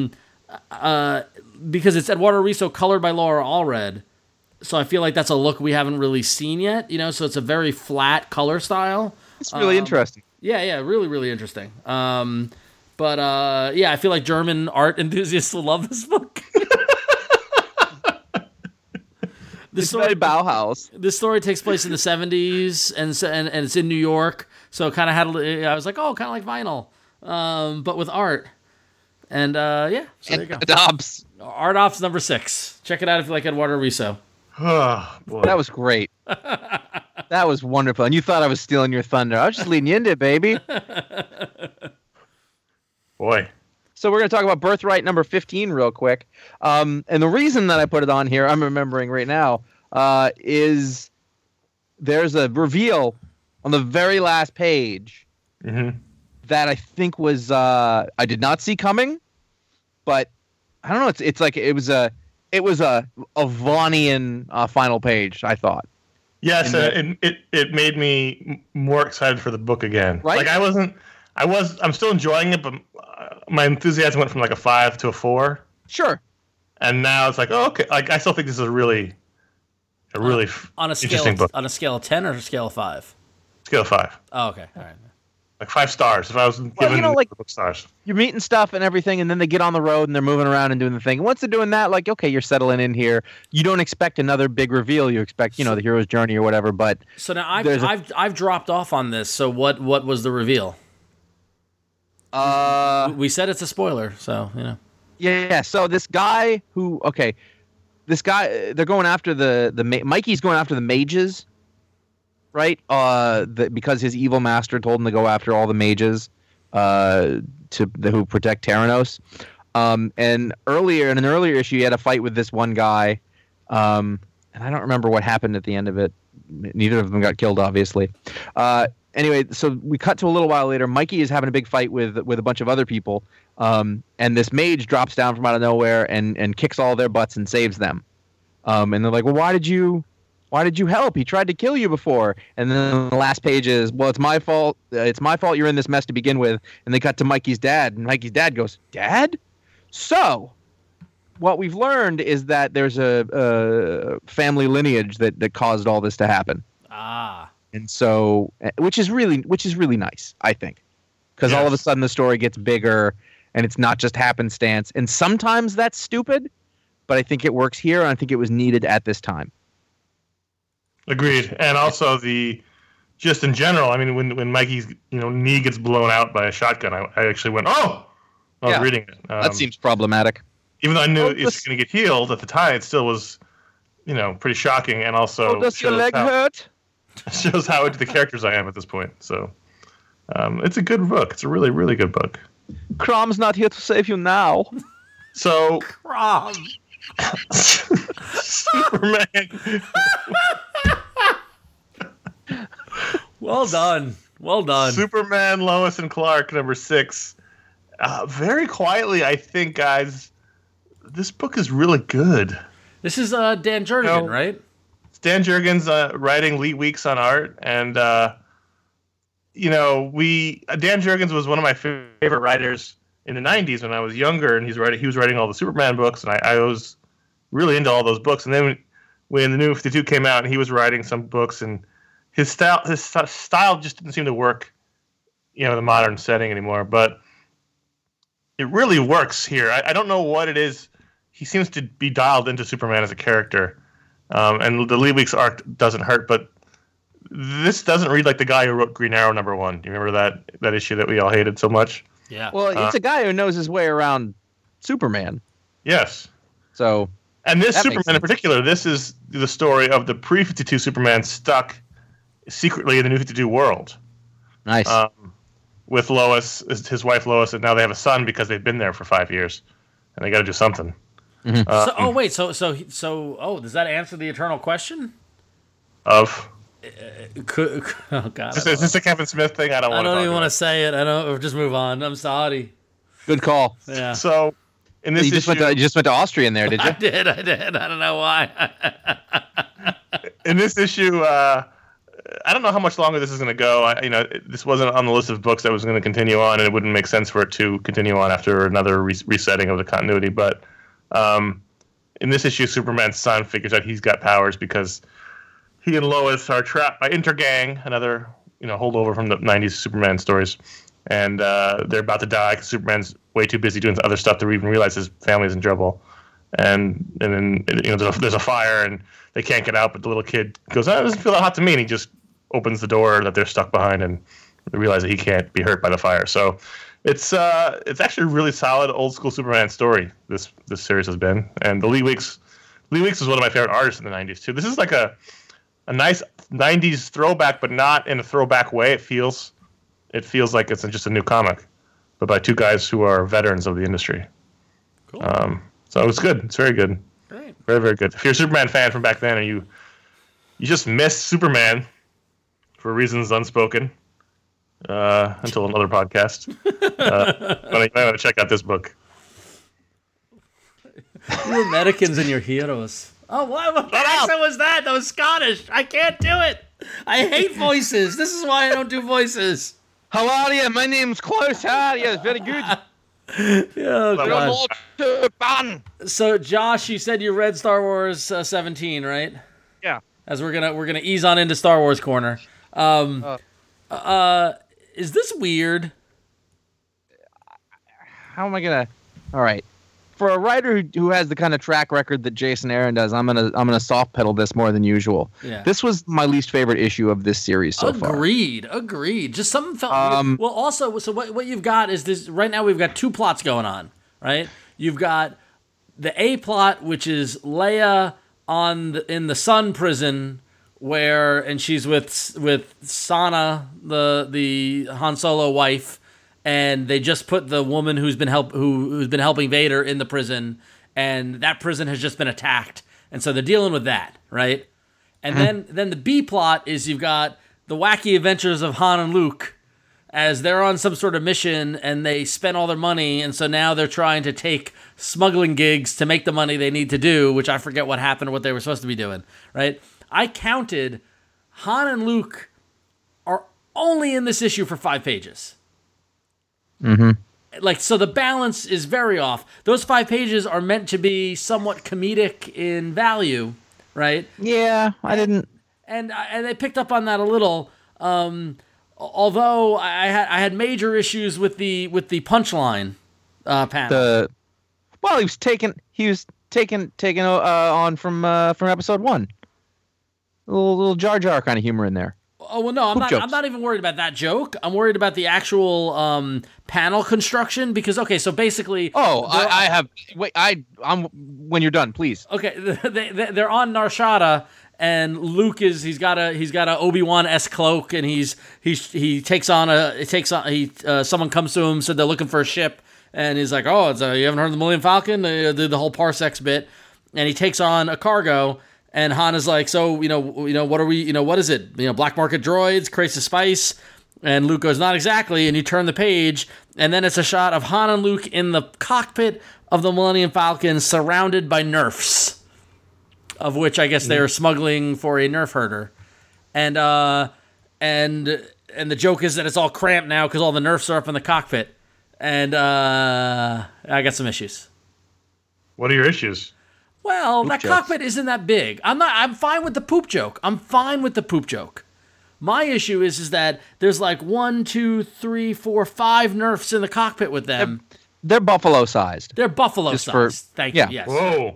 because it's Eduardo Risso colored by Laura Allred. So I feel like that's a look we haven't really seen yet, so it's a very flat color style. It's really interesting. Yeah, really, really interesting. But I feel like German art enthusiasts will love this book. It's very Bauhaus. This story takes place in the 70s, and it's in New York, so it kind of had. I was like, oh, kind of like vinyl. but with art. And yeah, so there you go. Dobbs. Art Ops number 6. Check it out if you like Eduardo Riso. Oh, boy. That was great. That was wonderful. And you thought I was stealing your thunder. I was just leading you into it, baby. Boy. So we're going to talk about Birthright number 15 real quick. And the reason that I put it on here, I'm remembering right now, is there's a reveal on the very last page that I think was I did not see coming, but I don't know. It's like it was a Vaughnian final page, I thought. Yes, it made me more excited for the book again. Right? Like I'm still enjoying it, but my enthusiasm went from like a 5 to a 4. Sure. And now it's like, oh, okay. Like I still think this is a really on a interesting book. On a scale of 10 or a scale of 5? Scale of 5. Oh, okay. All right. Like 5 stars. If I was given the book stars. You're meeting stuff and everything, and then they get on the road and they're moving around and doing the thing. And once they're doing that, like, okay, you're settling in here. You don't expect another big reveal. You expect, the hero's journey or whatever. But so now I've dropped off on this. So what was the reveal? We said it's a spoiler, so Yeah. So this guy they're going after the Mikey's going after the mages, right? Because his evil master told him to go after all the mages, who protect Terranos. And in an earlier issue, he had a fight with this one guy, and I don't remember what happened at the end of it. Neither of them got killed, obviously. Anyway, so we cut to a little while later. Mikey is having a big fight with a bunch of other people, and this mage drops down from out of nowhere and kicks all their butts and saves them. And they're like, "Well, why did you help? He tried to kill you before." And then the last page is, "Well, it's my fault. It's my fault you're in this mess to begin with." And they cut to Mikey's dad, and Mikey's dad goes, "Dad?" So what we've learned is that there's a family lineage that caused all this to happen. Ah. And so, which is really nice, I think, because all of a sudden the story gets bigger, and it's not just happenstance. And sometimes that's stupid, but I think it works here, and I think it was needed at this time. Agreed. And also just in general, I mean, when Mikey's knee gets blown out by a shotgun, I actually went, oh! I was reading it. That seems problematic. Even though I knew it's going to get healed at the time, it still was, pretty shocking, and also does your leg hurt? Shows how into the characters I am at this point. So it's a good book. It's a really, really good book. Crom's not here to save you now. So Crom. Superman. Well done. Superman, Lois and Clark, number 6. Very quietly, I think, guys, this book is really good. This is Dan Jurgen, right? Dan Jurgens writing, Lee Weeks on art, and Dan Jurgens was one of my favorite writers in the 90s when I was younger, and he was writing all the Superman books, and I was really into all those books. And then when the New 52 came out, and he was writing some books, and his style just didn't seem to work, in the modern setting anymore. But it really works here. I don't know what it is. He seems to be dialed into Superman as a character. And the Lee Weeks arc doesn't hurt, but this doesn't read like the guy who wrote Green Arrow number 1. Do you remember that issue that we all hated so much? Yeah. Well, it's a guy who knows his way around Superman. Yes. So. And this Superman in particular, this is the story of the pre-52 Superman stuck secretly in the New 52 world. Nice. With Lois, his wife Lois, and now they have a son because they've been there for 5 years, and they got to do something. Mm-hmm. So does that answer the eternal question? Of? Oh God! Is this a Kevin Smith thing? I don't even want to say it. I don't. Just move on. I'm sorry. Good call. Yeah. So in this you just went to Austrian there, did you? I did. I don't know why. In this issue, I don't know how much longer this is going to go. This wasn't on the list of books that was going to continue on, and it wouldn't make sense for it to continue on after another resetting of the continuity. But in this issue, Superman's son figures out he's got powers because he and Lois are trapped by Intergang, another holdover from the 90s Superman stories, and they're about to die because Superman's way too busy doing other stuff to even realize his family's in trouble. And then there's a fire and they can't get out, but the little kid goes, "Oh, it doesn't feel that hot to me," and he just opens the door that they're stuck behind and They realize that he can't be hurt by the fire. So it's actually a really solid old school Superman story. This series has been, and the Lee Weeks is one of my favorite artists in the '90s too. This is like a nice '90s throwback, but not in a throwback way. It feels like it's just a new comic, but by two guys who are veterans of the industry. Cool. So it's good. It's very good. Great. Very, very good. If you're a Superman fan from back then, and you just missed Superman for reasons unspoken until another podcast, but I want to check out this book. Your Americans and your heroes. Oh, what accent was that? That was Scottish. I can't do it. I hate voices. This is why I don't do voices. How are you? My name's Klaus. How are you? Very good. Oh, God. Fun. So, Josh, you said you read Star Wars 17, right? Yeah. As we're gonna ease on into Star Wars corner. Is this weird? How am I gonna? All right. For a writer who has the kind of track record that Jason Aaron does, I'm gonna soft pedal this more than usual. Yeah. This was my least favorite issue of this series so far. Agreed. Just something felt weird. Well, also, so what you've got is this. Right now, we've got two plots going on. Right? You've got the A plot, which is Leia in the Sun prison, and she's with Sana, the Han Solo wife. And they just put the woman who's been helping Vader in the prison, and that prison has just been attacked, and so they're dealing with that, right? And then the B plot is you've got the wacky adventures of Han and Luke as they're on some sort of mission, and they spent all their money, and so now they're trying to take smuggling gigs to make the money they need to do, which I forget what happened or what they were supposed to be doing, right? I counted Han and Luke are only in this issue for 5 pages. Mm-hmm. Like, so the balance is very off. Those 5 pages are meant to be somewhat comedic in value, right? Yeah, I didn't. And they picked up on that a little. Although I had major issues with the punchline panel. He was taken on from episode 1. A little Jar Jar kind of humor in there. Oh, well, no, I'm not even worried about that joke. I'm worried about the actual panel construction because, okay, so basically... Oh, when you're done, please. Okay, they're on Nar Shaddaa, and Luke he's got a Obi-Wan-esque cloak, and someone comes to him, said they're looking for a ship, and he's like, oh, you haven't heard of the Millennium Falcon? They did the whole parsecs bit, and he takes on a cargo. And Han is like, so, what are we, what is it? Black market droids, crates of spice. And Luke goes, not exactly. And you turn the page, and then it's a shot of Han and Luke in the cockpit of the Millennium Falcon surrounded by Nerfs, of which I guess they were smuggling for a Nerf herder. And the joke is that it's all cramped now because all the Nerfs are up in the cockpit. And I got some issues. What are your issues? Well, that cockpit isn't that big. I'm fine with the poop joke. My issue is that there's like 1, 2, 3, 4, 5 Nerfs in the cockpit with them. They're buffalo sized. Thank you. Yes.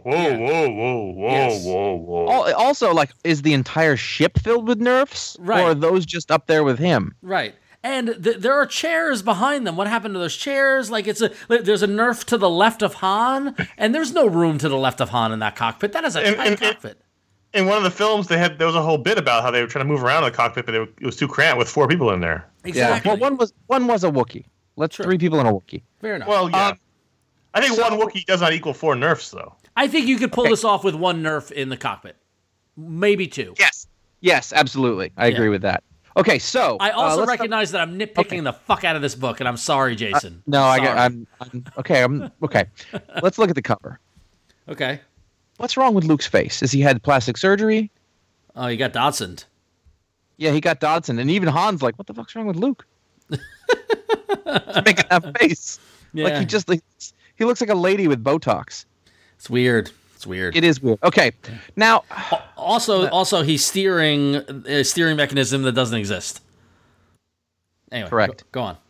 Whoa. Also, like, is the entire ship filled with Nerfs? Right. Or are those just up there with him? Right. And there are chairs behind them. What happened to those chairs? Like there's a Nerf to the left of Han, and there's no room to the left of Han in that cockpit. That is a tight cockpit. In one of the films, there was a whole bit about how they were trying to move around in the cockpit, but it was too cramped with 4 people in there. Exactly. Yeah. Well, one was a Wookiee. Let's 3 people in a Wookiee. Fair enough. Well, yeah. I think 1 Wookiee does not equal 4 Nerfs, though. I think you could pull this off with 1 Nerf in the cockpit, maybe 2. Yes, absolutely. I agree with that. Okay, so I also recognize that I'm nitpicking the fuck out of this book, and I'm sorry, Jason. I'm okay. Okay. Let's look at the cover. Okay. What's wrong with Luke's face? Has he had plastic surgery? Oh, he got Dodson. Yeah, he got Dodson, and even Han's like, "What the fuck's wrong with Luke?" He's making that face. Yeah. Like he looks like a lady with Botox. It's weird. It is weird. Okay, now also he's steering a steering mechanism that doesn't exist. Anyway, correct. Go on.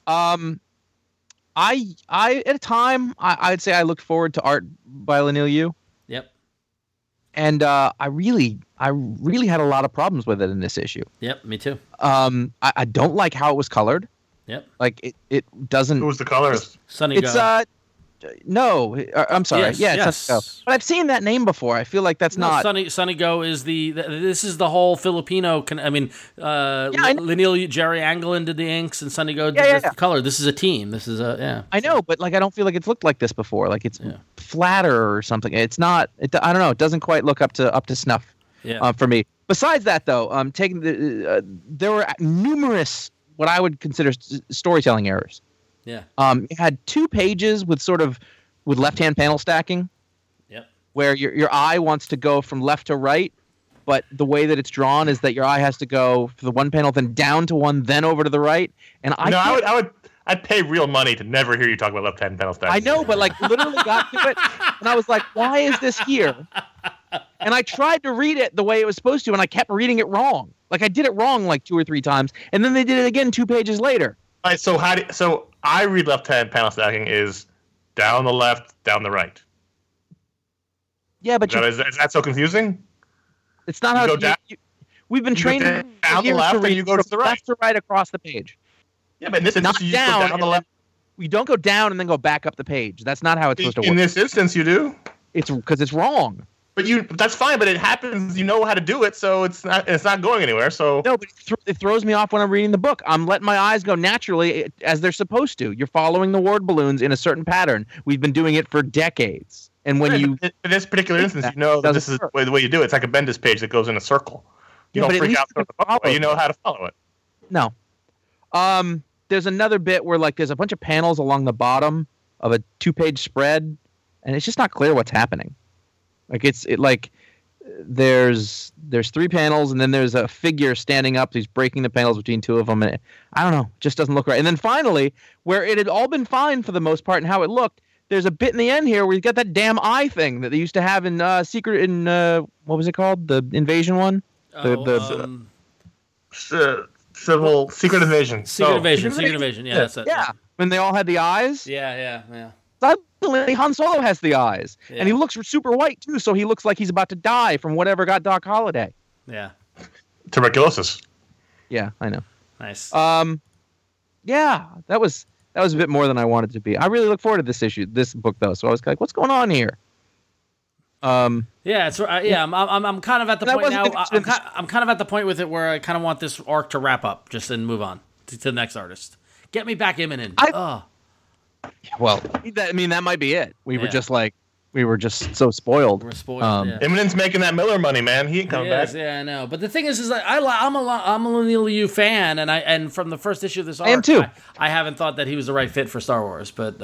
I at a time I'd say I looked forward to art by Leinil Yu. Yep. and I really had a lot of problems with it in this issue. Yep, me too. I don't like how it was colored. Yep. Like it doesn't. Who's the colorist? Sunny It's Go. no, I'm sorry. Yes, Yeah, yes. Sunny Go. But I've seen that name before. I feel like that's No, not. Sunny Go is this is the whole Filipino. I know. Lineal Jerry Anglin did the inks, and Sunny Go did Yeah. the color. This is a team. This is a I know, but like I don't feel like it's looked like this before. Like it's flatter or something. It's not. I don't know. It doesn't quite look up to snuff. Yeah. For me. Besides that, though, there were numerous what I would consider storytelling errors. Yeah. It had 2 pages with left-hand panel stacking. Yep. Where your eye wants to go from left to right, but the way that it's drawn is that your eye has to go for the one panel, then down to one, then over to the right. And I'd pay real money to never hear you talk about left-hand panel stacking. I know, but like literally got to it, and I was like, why is this here? And I tried to read it the way it was supposed to, and I kept reading it wrong. Like I did it wrong like 2 or 3 times, and then they did it again 2 pages later. All right, so I read left-hand panel stacking is down the left, down the right. Yeah, but Is that so confusing? it's not how go down- we've been you go trained down the here left to and read you go to the right. left to right across the page. Yeah, but in this Not instance, you just down. go down the left. We don't go down and then go back up the page. That's not how it's supposed to work. In this instance, you do. It's because it's wrong. But that's fine. But it happens. You know how to do it, so it's not going anywhere. So No, but it throws me off when I'm reading the book. I'm letting my eyes go naturally as they're supposed to. You're following the word balloons in a certain pattern. We've been doing it for decades. And when you in this particular instance, you know that this is doesn't the way you do it. It's like a Bendis page that goes in a circle. You Yeah, but don't at freak least out. you can follow You know how to follow it. No. There's another bit where like there's a bunch of panels along the bottom of a 2-page spread, and it's just not clear what's happening. Like there's 3 panels, and then there's a figure standing up. He's breaking the panels between 2 of them, and I don't know, it just doesn't look right. And then finally, where it had all been fine for the most part and how it looked, there's a bit in the end here where you got that damn eye thing that they used to have in what was it called? The invasion one? Civil Secret Invasion. Secret Invasion. Yeah, that's it. Yeah, when they all had the eyes. Yeah. Suddenly, Han Solo has the eyes, Yeah. and he looks super white too. So he looks like he's about to die from whatever got Doc Holliday. Yeah. Tuberculosis. Yeah, I know. Nice. Yeah, that was a bit more than I wanted to be. I really look forward to this book though. So I was like, what's going on here? Yeah, it's I'm kind of at the That point now. wasn't the- I'm kind of at the point with it where I kind of want this arc to wrap up, just and move on to the next artist. Get me back imminent. Well, that might be it. We Yeah. were just so spoiled. We're spoiled. Yeah. Eminent's making that Miller money, man. He ain't coming back. Yes, yeah, I know. But the thing is like I'm a Lineal U fan, and from the first issue of this arc, am too. I haven't thought that he was the right fit for Star Wars, but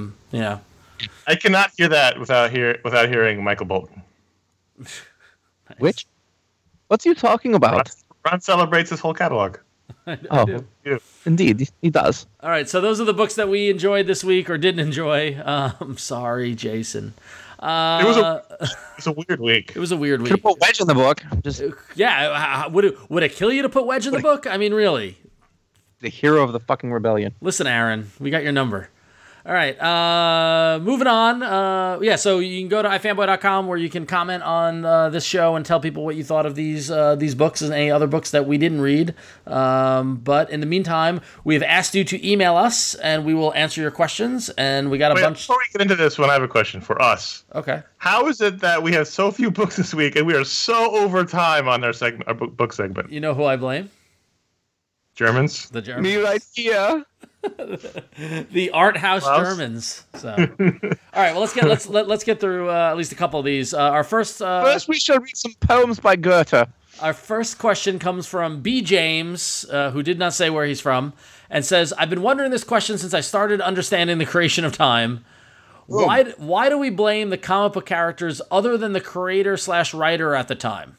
I cannot hear that without hearing Michael Bolton. Nice. Which? What's you talking about? Ron celebrates his whole catalog. Oh, Yeah. indeed, he does. All right, so those are the books that we enjoyed this week or didn't enjoy. I'm sorry, Jason. It was a weird week. It was a weird Should have week. put Wedge in the book. Just Yeah, would it kill you to put Wedge in the book? I mean, really. the hero of the fucking rebellion. Listen, Aaron, we got your number. All right, moving on. So you can go to ifanboy.com where you can comment on this show and tell people what you thought of these books and any other books that we didn't read. But in the meantime, we have asked you to email us, and we will answer your questions. And we got a bunch. Before we get into this one, I have a question for us. Okay. How is it that we have so few books this week and we are so over time on our book segment? You know who I blame? Germans? The Germans. New idea. The art house Klaus? Germans. So, all right. Well, let's get through at least a couple of these. Our first we should read some poems by Goethe. Our first question comes from B. James, who did not say where he's from, and says, "I've been wondering this question since I started understanding the creation of time. Why do we blame the comic book characters other than the creator/writer at the time?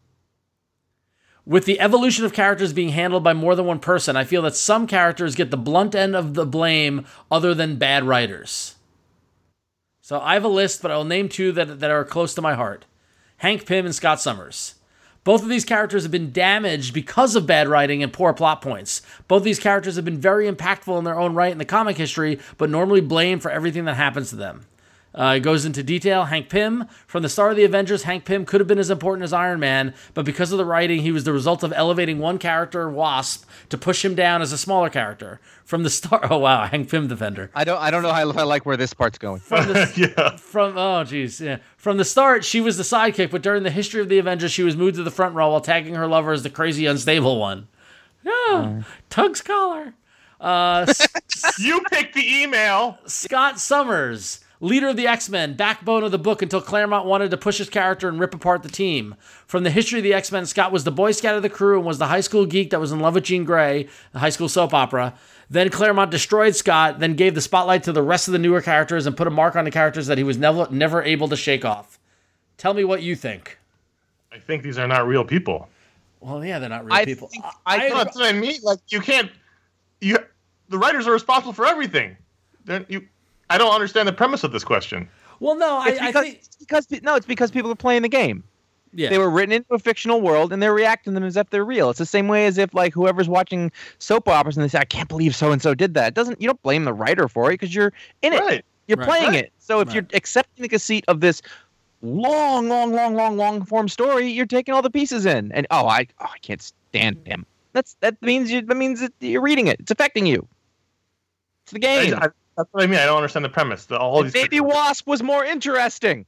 With the evolution of characters being handled by more than one person, I feel that some characters get the blunt end of the blame other than bad writers. So I have a list, but I'll name 2 that are close to my heart. Hank Pym and Scott Summers. Both of these characters have been damaged because of bad writing and poor plot points. Both of these characters have been very impactful in their own right in the comic history, but normally blamed for everything that happens to them. It goes into detail. Hank Pym. From the start of the Avengers, Hank Pym could have been as important as Iron Man, but because of the writing, he was the result of elevating one character, Wasp, to push him down as a smaller character. From the start, oh wow, Hank Pym defender. I don't know how I like where this part's going. From the, Yeah. From the start, she was the sidekick, but during the history of the Avengers, she was moved to the front row while tagging her lover as the crazy, unstable one. Yeah, Tug's collar. You picked the email. Scott Summers, leader of the X-Men, backbone of the book until Claremont wanted to push his character and rip apart the team. From the history of the X-Men, Scott was the Boy Scout of the crew and was the high school geek that was in love with Jean Grey, the high school soap opera. Then Claremont destroyed Scott, then gave the spotlight to the rest of the newer characters and put a mark on the characters that he was never able to shake off. Tell me what you think. I think these are not real people. Well, yeah, they're not real people. That's what I mean. Like, you can't. The writers are responsible for everything. I don't understand the premise of this question. Well, no, I think it's because people are playing the game. yeah. They were written into a fictional world, and they're reacting to them as if they're real. It's the same way as if, like, whoever's watching soap operas and they say, "I can't believe so and so did that." You don't blame the writer for it because you're in it. Right. You're Right. playing Right. it. So if you're accepting the conceit of this long form story, you're taking all the pieces in. And I can't stand him. That means that you're reading it. It's affecting you. It's the game. That's what I mean. I don't understand the premise. All these Baby Wasp was more interesting.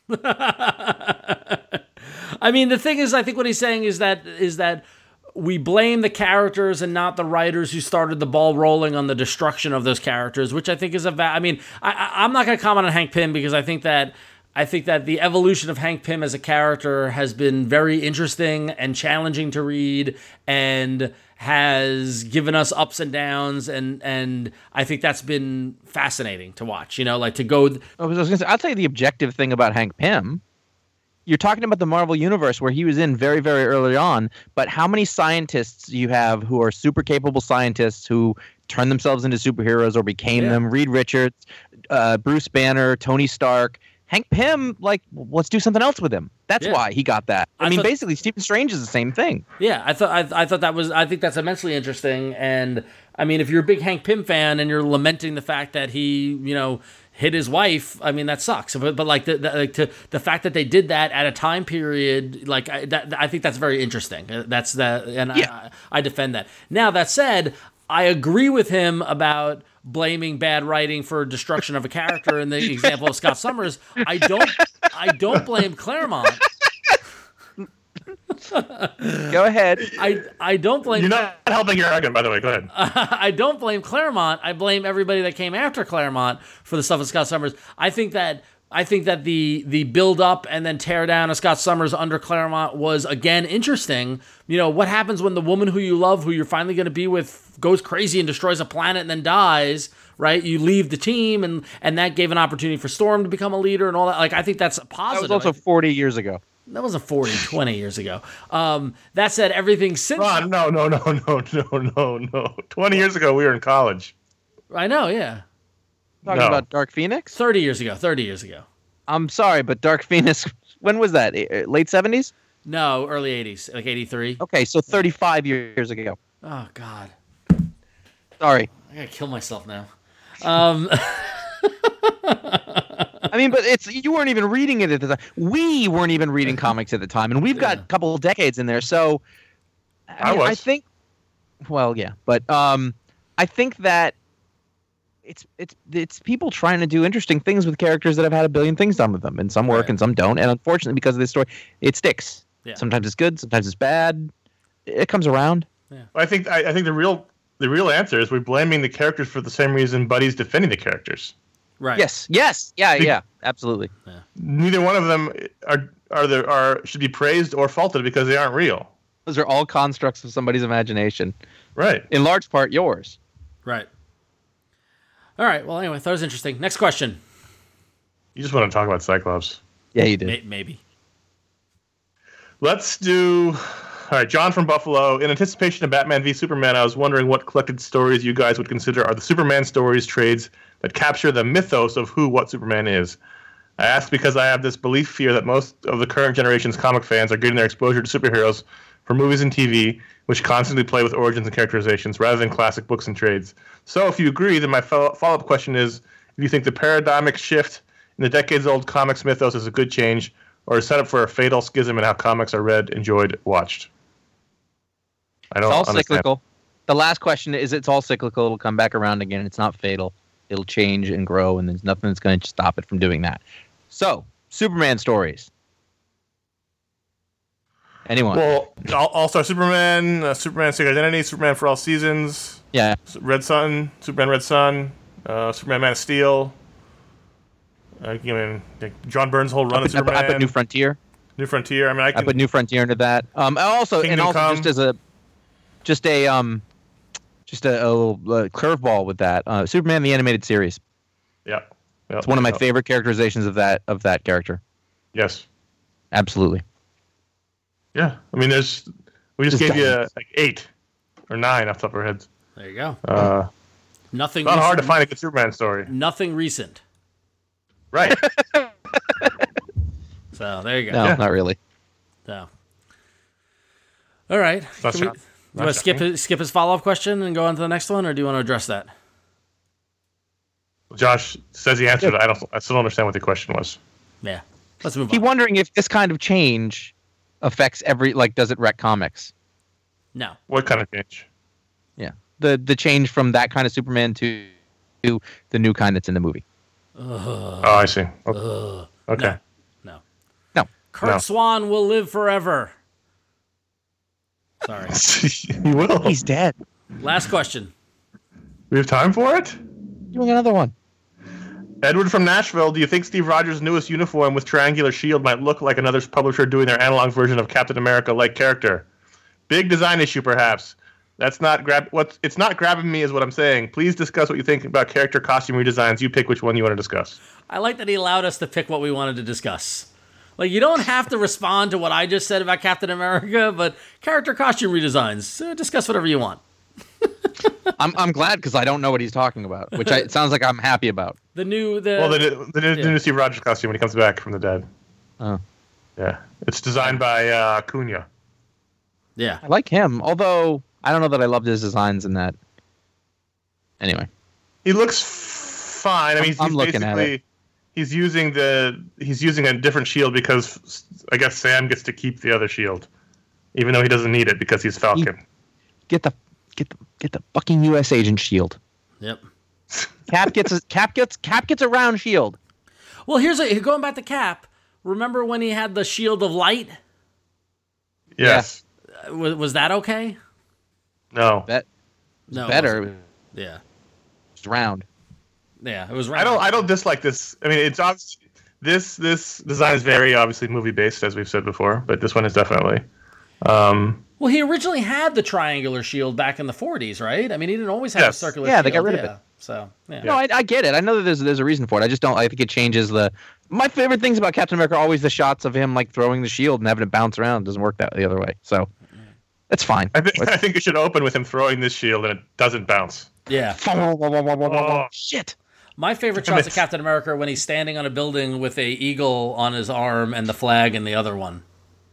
I mean, the thing is, I think what he's saying is that we blame the characters and not the writers who started the ball rolling on the destruction of those characters, which I think is I'm not going to comment on Hank Pym because I think that the evolution of Hank Pym as a character has been very interesting and challenging to read and has given us ups and downs, and I think that's been fascinating to watch. Like to go. I was going to say, I'll tell you the objective thing about Hank Pym. You're talking about the Marvel Universe where he was in very, very early on, but how many scientists you have who are super capable scientists who turned themselves into superheroes or became them? Reed Richards, Bruce Banner, Tony Stark. Hank Pym, let's do something else with him. That's why he got that. I mean, basically, Stephen Strange is the same thing. Yeah, I think that's immensely interesting. And I mean, if you're a big Hank Pym fan and you're lamenting the fact that he, hit his wife, I mean, that sucks. But the fact that they did that at a time period, I think that's very interesting. I defend that. Now, that said, I agree with him about blaming bad writing for destruction of a character in the example of Scott Summers. I don't blame Claremont. Go ahead. I don't blame. You're not helping your argument, by the way. Go ahead. I don't blame Claremont. I blame everybody that came after Claremont for the stuff with Scott Summers. I think that the build up and then tear down of Scott Summers under Claremont was again interesting. What happens when the woman who you love, who you're finally going to be with, goes crazy and destroys a planet and then dies, right? You leave the team and that gave an opportunity for Storm to become a leader and all that. I think that's a positive. That was also 40 years ago. That wasn't 40, 20 years ago. That said, everything since... Ron, no. 20 years ago, we were in college. I know, yeah. Talking about Dark Phoenix? 30 years ago. I'm sorry, but Dark Phoenix, when was that? Late 70s? No, early 80s, like 83. Okay, so 35 years ago. Oh, God. Sorry. I gotta kill myself now. I mean, but you weren't even reading it at the time. We weren't even reading comics at the time, and we've got a couple of decades in there. So, I think, well, yeah, but I think that it's people trying to do interesting things with characters that have had a billion things done with them, and some work and some don't. And unfortunately, because of this story, it sticks. Yeah. Sometimes it's good, sometimes it's bad. It comes around. Yeah. I think the real answer is we're blaming the characters for the same reason Buddy's defending the characters. Right. Yes. Yeah. Absolutely. Yeah. Neither one of them should be praised or faulted because they aren't real. Those are all constructs of somebody's imagination. Right. In large part, yours. Right. All right. Well, anyway, that was interesting. Next question. You just want to talk about Cyclops. Yeah, you did. Maybe. Let's do... All right, John from Buffalo. In anticipation of Batman v Superman, I was wondering what collected stories you guys would consider are the Superman stories trades that capture the mythos of what Superman is. I ask because I have this belief fear that most of the current generation's comic fans are getting their exposure to superheroes from movies and TV, which constantly play with origins and characterizations rather than classic books and trades. So if you agree, then my follow-up question is, if you think the paradigmic shift in the decades-old comics mythos is a good change, or a setup for a fatal schism in how comics are read, enjoyed, watched? I don't It's all understand. cyclical. The last question is, it's all cyclical. It'll come back around again. It's not fatal. It'll change and grow, and there's nothing that's going to stop it from doing that. So, Superman stories. Anyone? Well, All-Star Superman, Superman Secret Identity, Superman for All Seasons, Yeah. Red Sun, Superman Red Sun, Superman Man of Steel. John Byrne's whole run of Superman. I put New Frontier. New Frontier. I mean, I put New Frontier into that. Also Kingdom Come. just a little curveball with that. Superman the animated series. Yeah. It's one of my favorite characterizations of that character. Yes. Absolutely. Yeah. I mean, we just gave you like 8 or 9 off the top of our heads. There you go. Nothing. Not hard to find a good Superman story. Nothing recent. Right. So there you go. No, Yeah. not really. So. All right. That's Can we, not- you want to skip his follow-up question and go on to the next one, or do you want to address that? Josh says he answered it. I still don't understand what the question was. Yeah. Let's move He's on. wondering if this kind of change affects does it wreck comics? No. What kind of change? Yeah. The change from that kind of Superman to the new kind that's in the movie. Oh, I see. Okay. No. No. Kurt No. Swan will live forever. Sorry. He will. He's dead. Last question. We have time for it? Doing another one. Edward from Nashville, do you think Steve Rogers' newest uniform with triangular shield might look like another publisher doing their analog version of Captain America-like character? Big design issue, perhaps. It's not grabbing me, is what I'm saying. Please discuss what you think about character costume redesigns. You pick which one you want to discuss. I like that he allowed us to pick what we wanted to discuss. Like, you don't have to respond to what I just said about Captain America, but character costume redesigns, discuss whatever you want. I'm glad because I don't know what he's talking about, which it sounds like I'm happy about. The new Steve Rogers costume when he comes back from the dead. Oh. Yeah. It's designed by Cunha. Yeah. I like him, although I don't know that I loved his designs in that. Anyway. He looks fine. I mean, I'm looking at it. He's using a different shield because I guess Sam gets to keep the other shield, even though he doesn't need it because he's Falcon. Get the fucking U.S. agent shield. Yep. Cap gets a round shield. Well, going back to Cap. Remember when he had the shield of light? Yes. Was that okay? No. No. Better. Yeah. It's round. Yeah, it was round. I don't dislike this. I mean, it's obvious. This design is very obviously movie based, as we've said before, but this one is definitely. Well, he originally had the triangular shield back in the 40s, right? I mean, he didn't always have a circular shield. Yeah, they got rid of it. So, yeah. No, I get it. I know that there's a reason for it. I just don't. I think it changes the. My favorite things about Captain America are always the shots of him like throwing the shield and having it bounce around. It doesn't work that the other way. So, that's fine. I think it should open with him throwing this shield and it doesn't bounce. Yeah. Oh. Shit. My favorite shots of Captain America are when he's standing on a building with a eagle on his arm and the flag in the other one.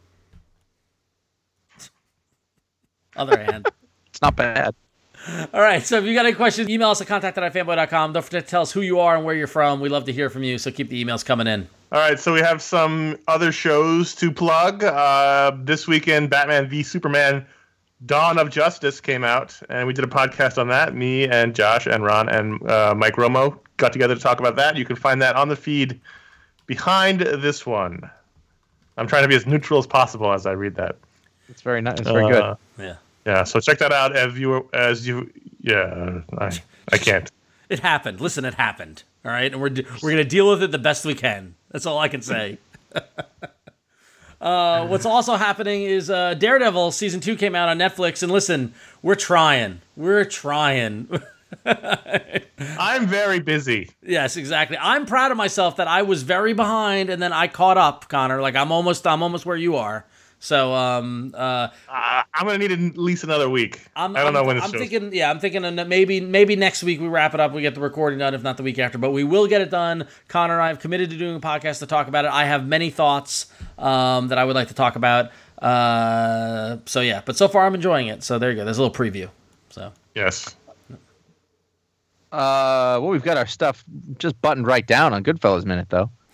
Other hand. It's not bad. All right, so if you got any questions, email us at contact@ifanboy.com. Don't forget to tell us who you are and where you're from. We love to hear from you, so keep the emails coming in. All right, so we have some other shows to plug. This weekend, Batman v Superman: Dawn of Justice came out, and we did a podcast on that. Me and Josh and Ron and Mike Romo got together to talk about that. You can find that on the feed behind this one. I'm trying to be as neutral as possible as I read that. It's very nice. It's very good. Yeah. Yeah, so check that out I can't. It happened. Listen, it happened. All right, and we're going to deal with it the best we can. That's all I can say. What's also happening is Daredevil season 2 came out on Netflix, and listen, we're trying. I'm very busy. Yes, exactly. I'm proud of myself that I was very behind, and then I caught up, Connor. Like I'm almost where you are. So I'm gonna need at least another week. I don't know when this I'm thinking maybe next week we wrap it up. We get the recording done, if not the week after. But we will get it done. Connor and I have committed to doing a podcast to talk about it. I have many thoughts that I would like to talk about. So yeah, but so far I'm enjoying it. So there you go. There's a little preview. So yes. Well, we've got our stuff just buttoned right down on Goodfellas Minute, though.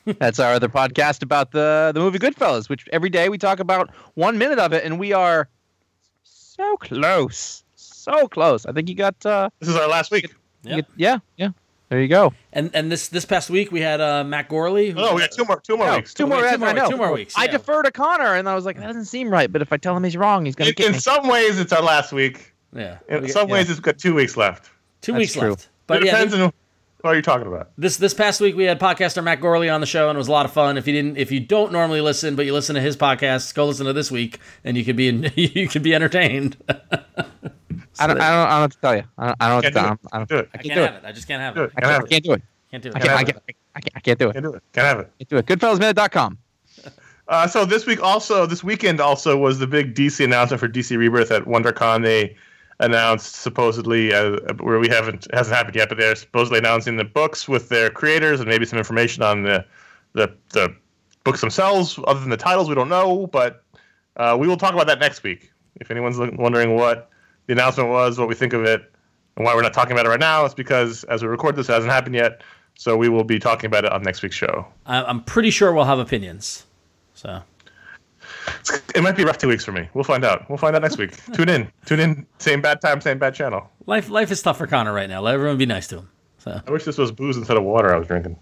That's our other podcast about the movie Goodfellas, which every day we talk about 1 minute of it, and we are so close. So close. I think you got... This is our last week. Yeah. There you go. And this past week we had Matt Gorley. Oh, we got two more weeks. Two more weeks. I yeah. defer to Connor, and I was like, that doesn't seem right. But if I tell him he's wrong, he's going to get me. In some ways, it's our last week. Yeah. In some ways, it's got 2 weeks left. 2 weeks true. left. But it depends on what you're talking about. This past week we had podcaster Matt Gorley on the show, and it was a lot of fun. If you don't normally listen, but you listen to his podcast, go listen to this week, and you could be entertained. I don't know what to tell you. I don't know. Can't do it. I can't have it. I just can't have it. I can't do it. Can't do it. I can't do it. Can't do it. Can't have it. Can't do it. Goodfellasminute.com. So this weekend also was the big DC announcement for DC Rebirth at WonderCon. They announced supposedly, where hasn't happened yet, but they're supposedly announcing the books with their creators and maybe some information on the books themselves. Other than the titles, we don't know, but we will talk about that next week. If anyone's wondering what the announcement was, what we think of it, and why we're not talking about it right now, it's because as we record this, it hasn't happened yet. So we will be talking about it on next week's show. I'm pretty sure we'll have opinions. So it might be a rough 2 weeks for me. We'll find out. We'll find out next week. Tune in. Same bad time, same bad channel. Life is tough for Connor right now. Let everyone be nice to him. So I wish this was booze instead of water I was drinking.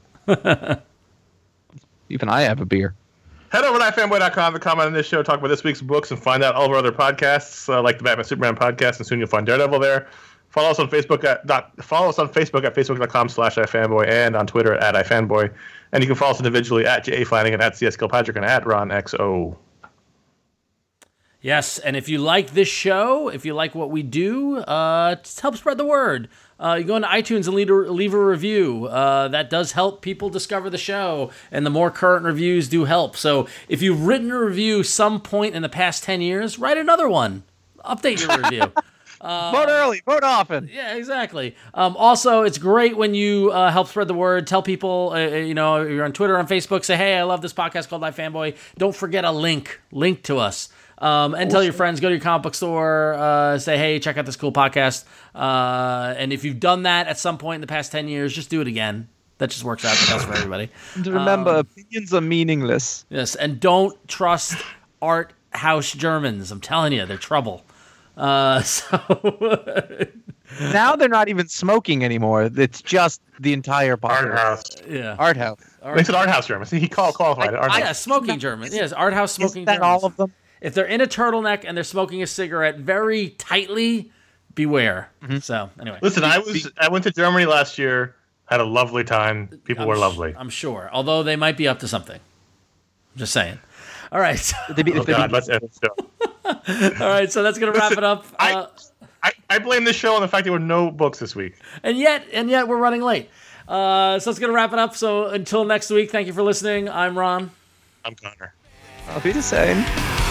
Even I have a beer. Head over to ifanboy.com to comment on this show, talk about this week's books, and find out all of our other podcasts, like the Batman Superman podcast, and soon you'll find Daredevil there. Follow us on Facebook at facebook.com/ifanboy and on Twitter at ifanboy. And you can follow us individually at J. Flanagan, at CS Kilpatrick, and at RonXO. yes, and if you like this show, if you like what we do, just help spread the word. You go into iTunes and leave a review. That does help people discover the show, and the more current reviews do help. So if you've written a review some point in the past 10 years, write another one. Update your review. Vote early, vote often. Yeah, exactly. Also, it's great when you help spread the word. Tell people, you're on Twitter, on Facebook, say, hey, I love this podcast called iFanboy. Don't forget a link to us. And tell your friends, go to your comic book store, say, hey, check out this cool podcast. And if you've done that at some point in the past 10 years, just do it again. That just works out the best for everybody. And remember, opinions are meaningless. Yes, and don't trust art house Germans. I'm telling you, they're trouble. Now they're not even smoking anymore. It's just the entire Art house. Yeah. Art house. They said art house German. See, he qualified it. Art Yeah, house. smoking German. Yes, art house smoking Isn't that Germans. all of them? If they're in a turtleneck and they're smoking a cigarette very tightly, beware. Mm-hmm. So, anyway. Listen, I went to Germany last year, had a lovely time. People were lovely. I'm sure. Although they might be up to something. I'm just saying. All right. Oh, God, let's end the show. All right, so that's going to wrap it up. I blame this show on the fact there were no books this week. And yet we're running late. So that's going to wrap it up. So until next week, thank you for listening. I'm Ron. I'm Connor. I'll be the same.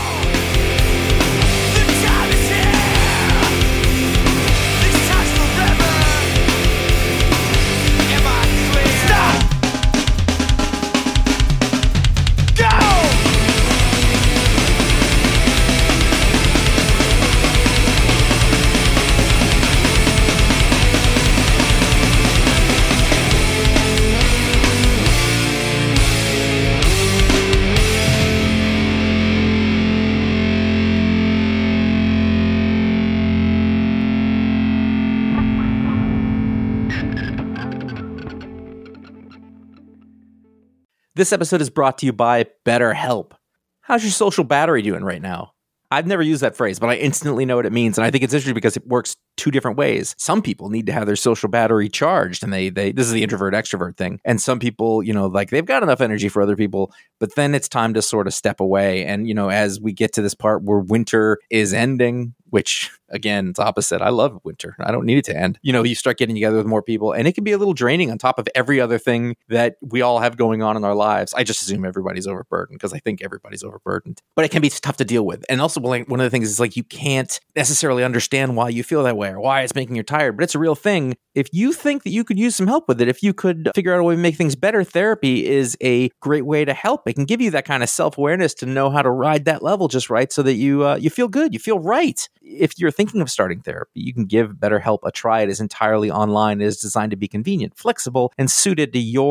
This episode is brought to you by BetterHelp. How's your social battery doing right now? I've never used that phrase, but I instantly know what it means. And I think it's interesting because it works two different ways. Some people need to have their social battery charged, and they this is the introvert extrovert thing. And some people, they've got enough energy for other people, but then it's time to sort of step away. And, as we get to this part where winter is ending, which again, it's opposite. I love winter. I don't need it to end. You start getting together with more people, and it can be a little draining on top of every other thing that we all have going on in our lives. I just assume everybody's overburdened because I think everybody's overburdened, but it can be tough to deal with. And also, one of the things is you can't necessarily understand why you feel that way or why it's making you tired, but it's a real thing. If you think that you could use some help with it, if you could figure out a way to make things better, therapy is a great way to help. It can give you that kind of self-awareness to know how to ride that level just right so that you feel good, you feel right. If you're thinking of starting therapy, you can give BetterHelp a try. It is entirely online. It is designed to be convenient, flexible, and suited to your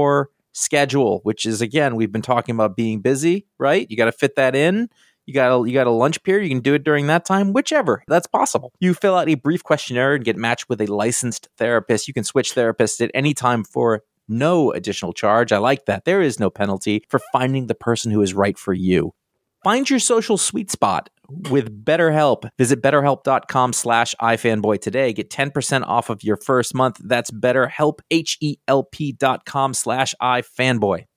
schedule, which is, again, we've been talking about being busy, right? You got to fit that in. You got a lunch period. You can do it during that time, whichever. That's possible. You fill out a brief questionnaire and get matched with a licensed therapist. You can switch therapists at any time for no additional charge. I like that. There is no penalty for finding the person who is right for you. Find your social sweet spot with BetterHelp. Visit BetterHelp.com/iFanboy today. Get 10% off of your first month. That's BetterHelp, HELP.com/iFanboy.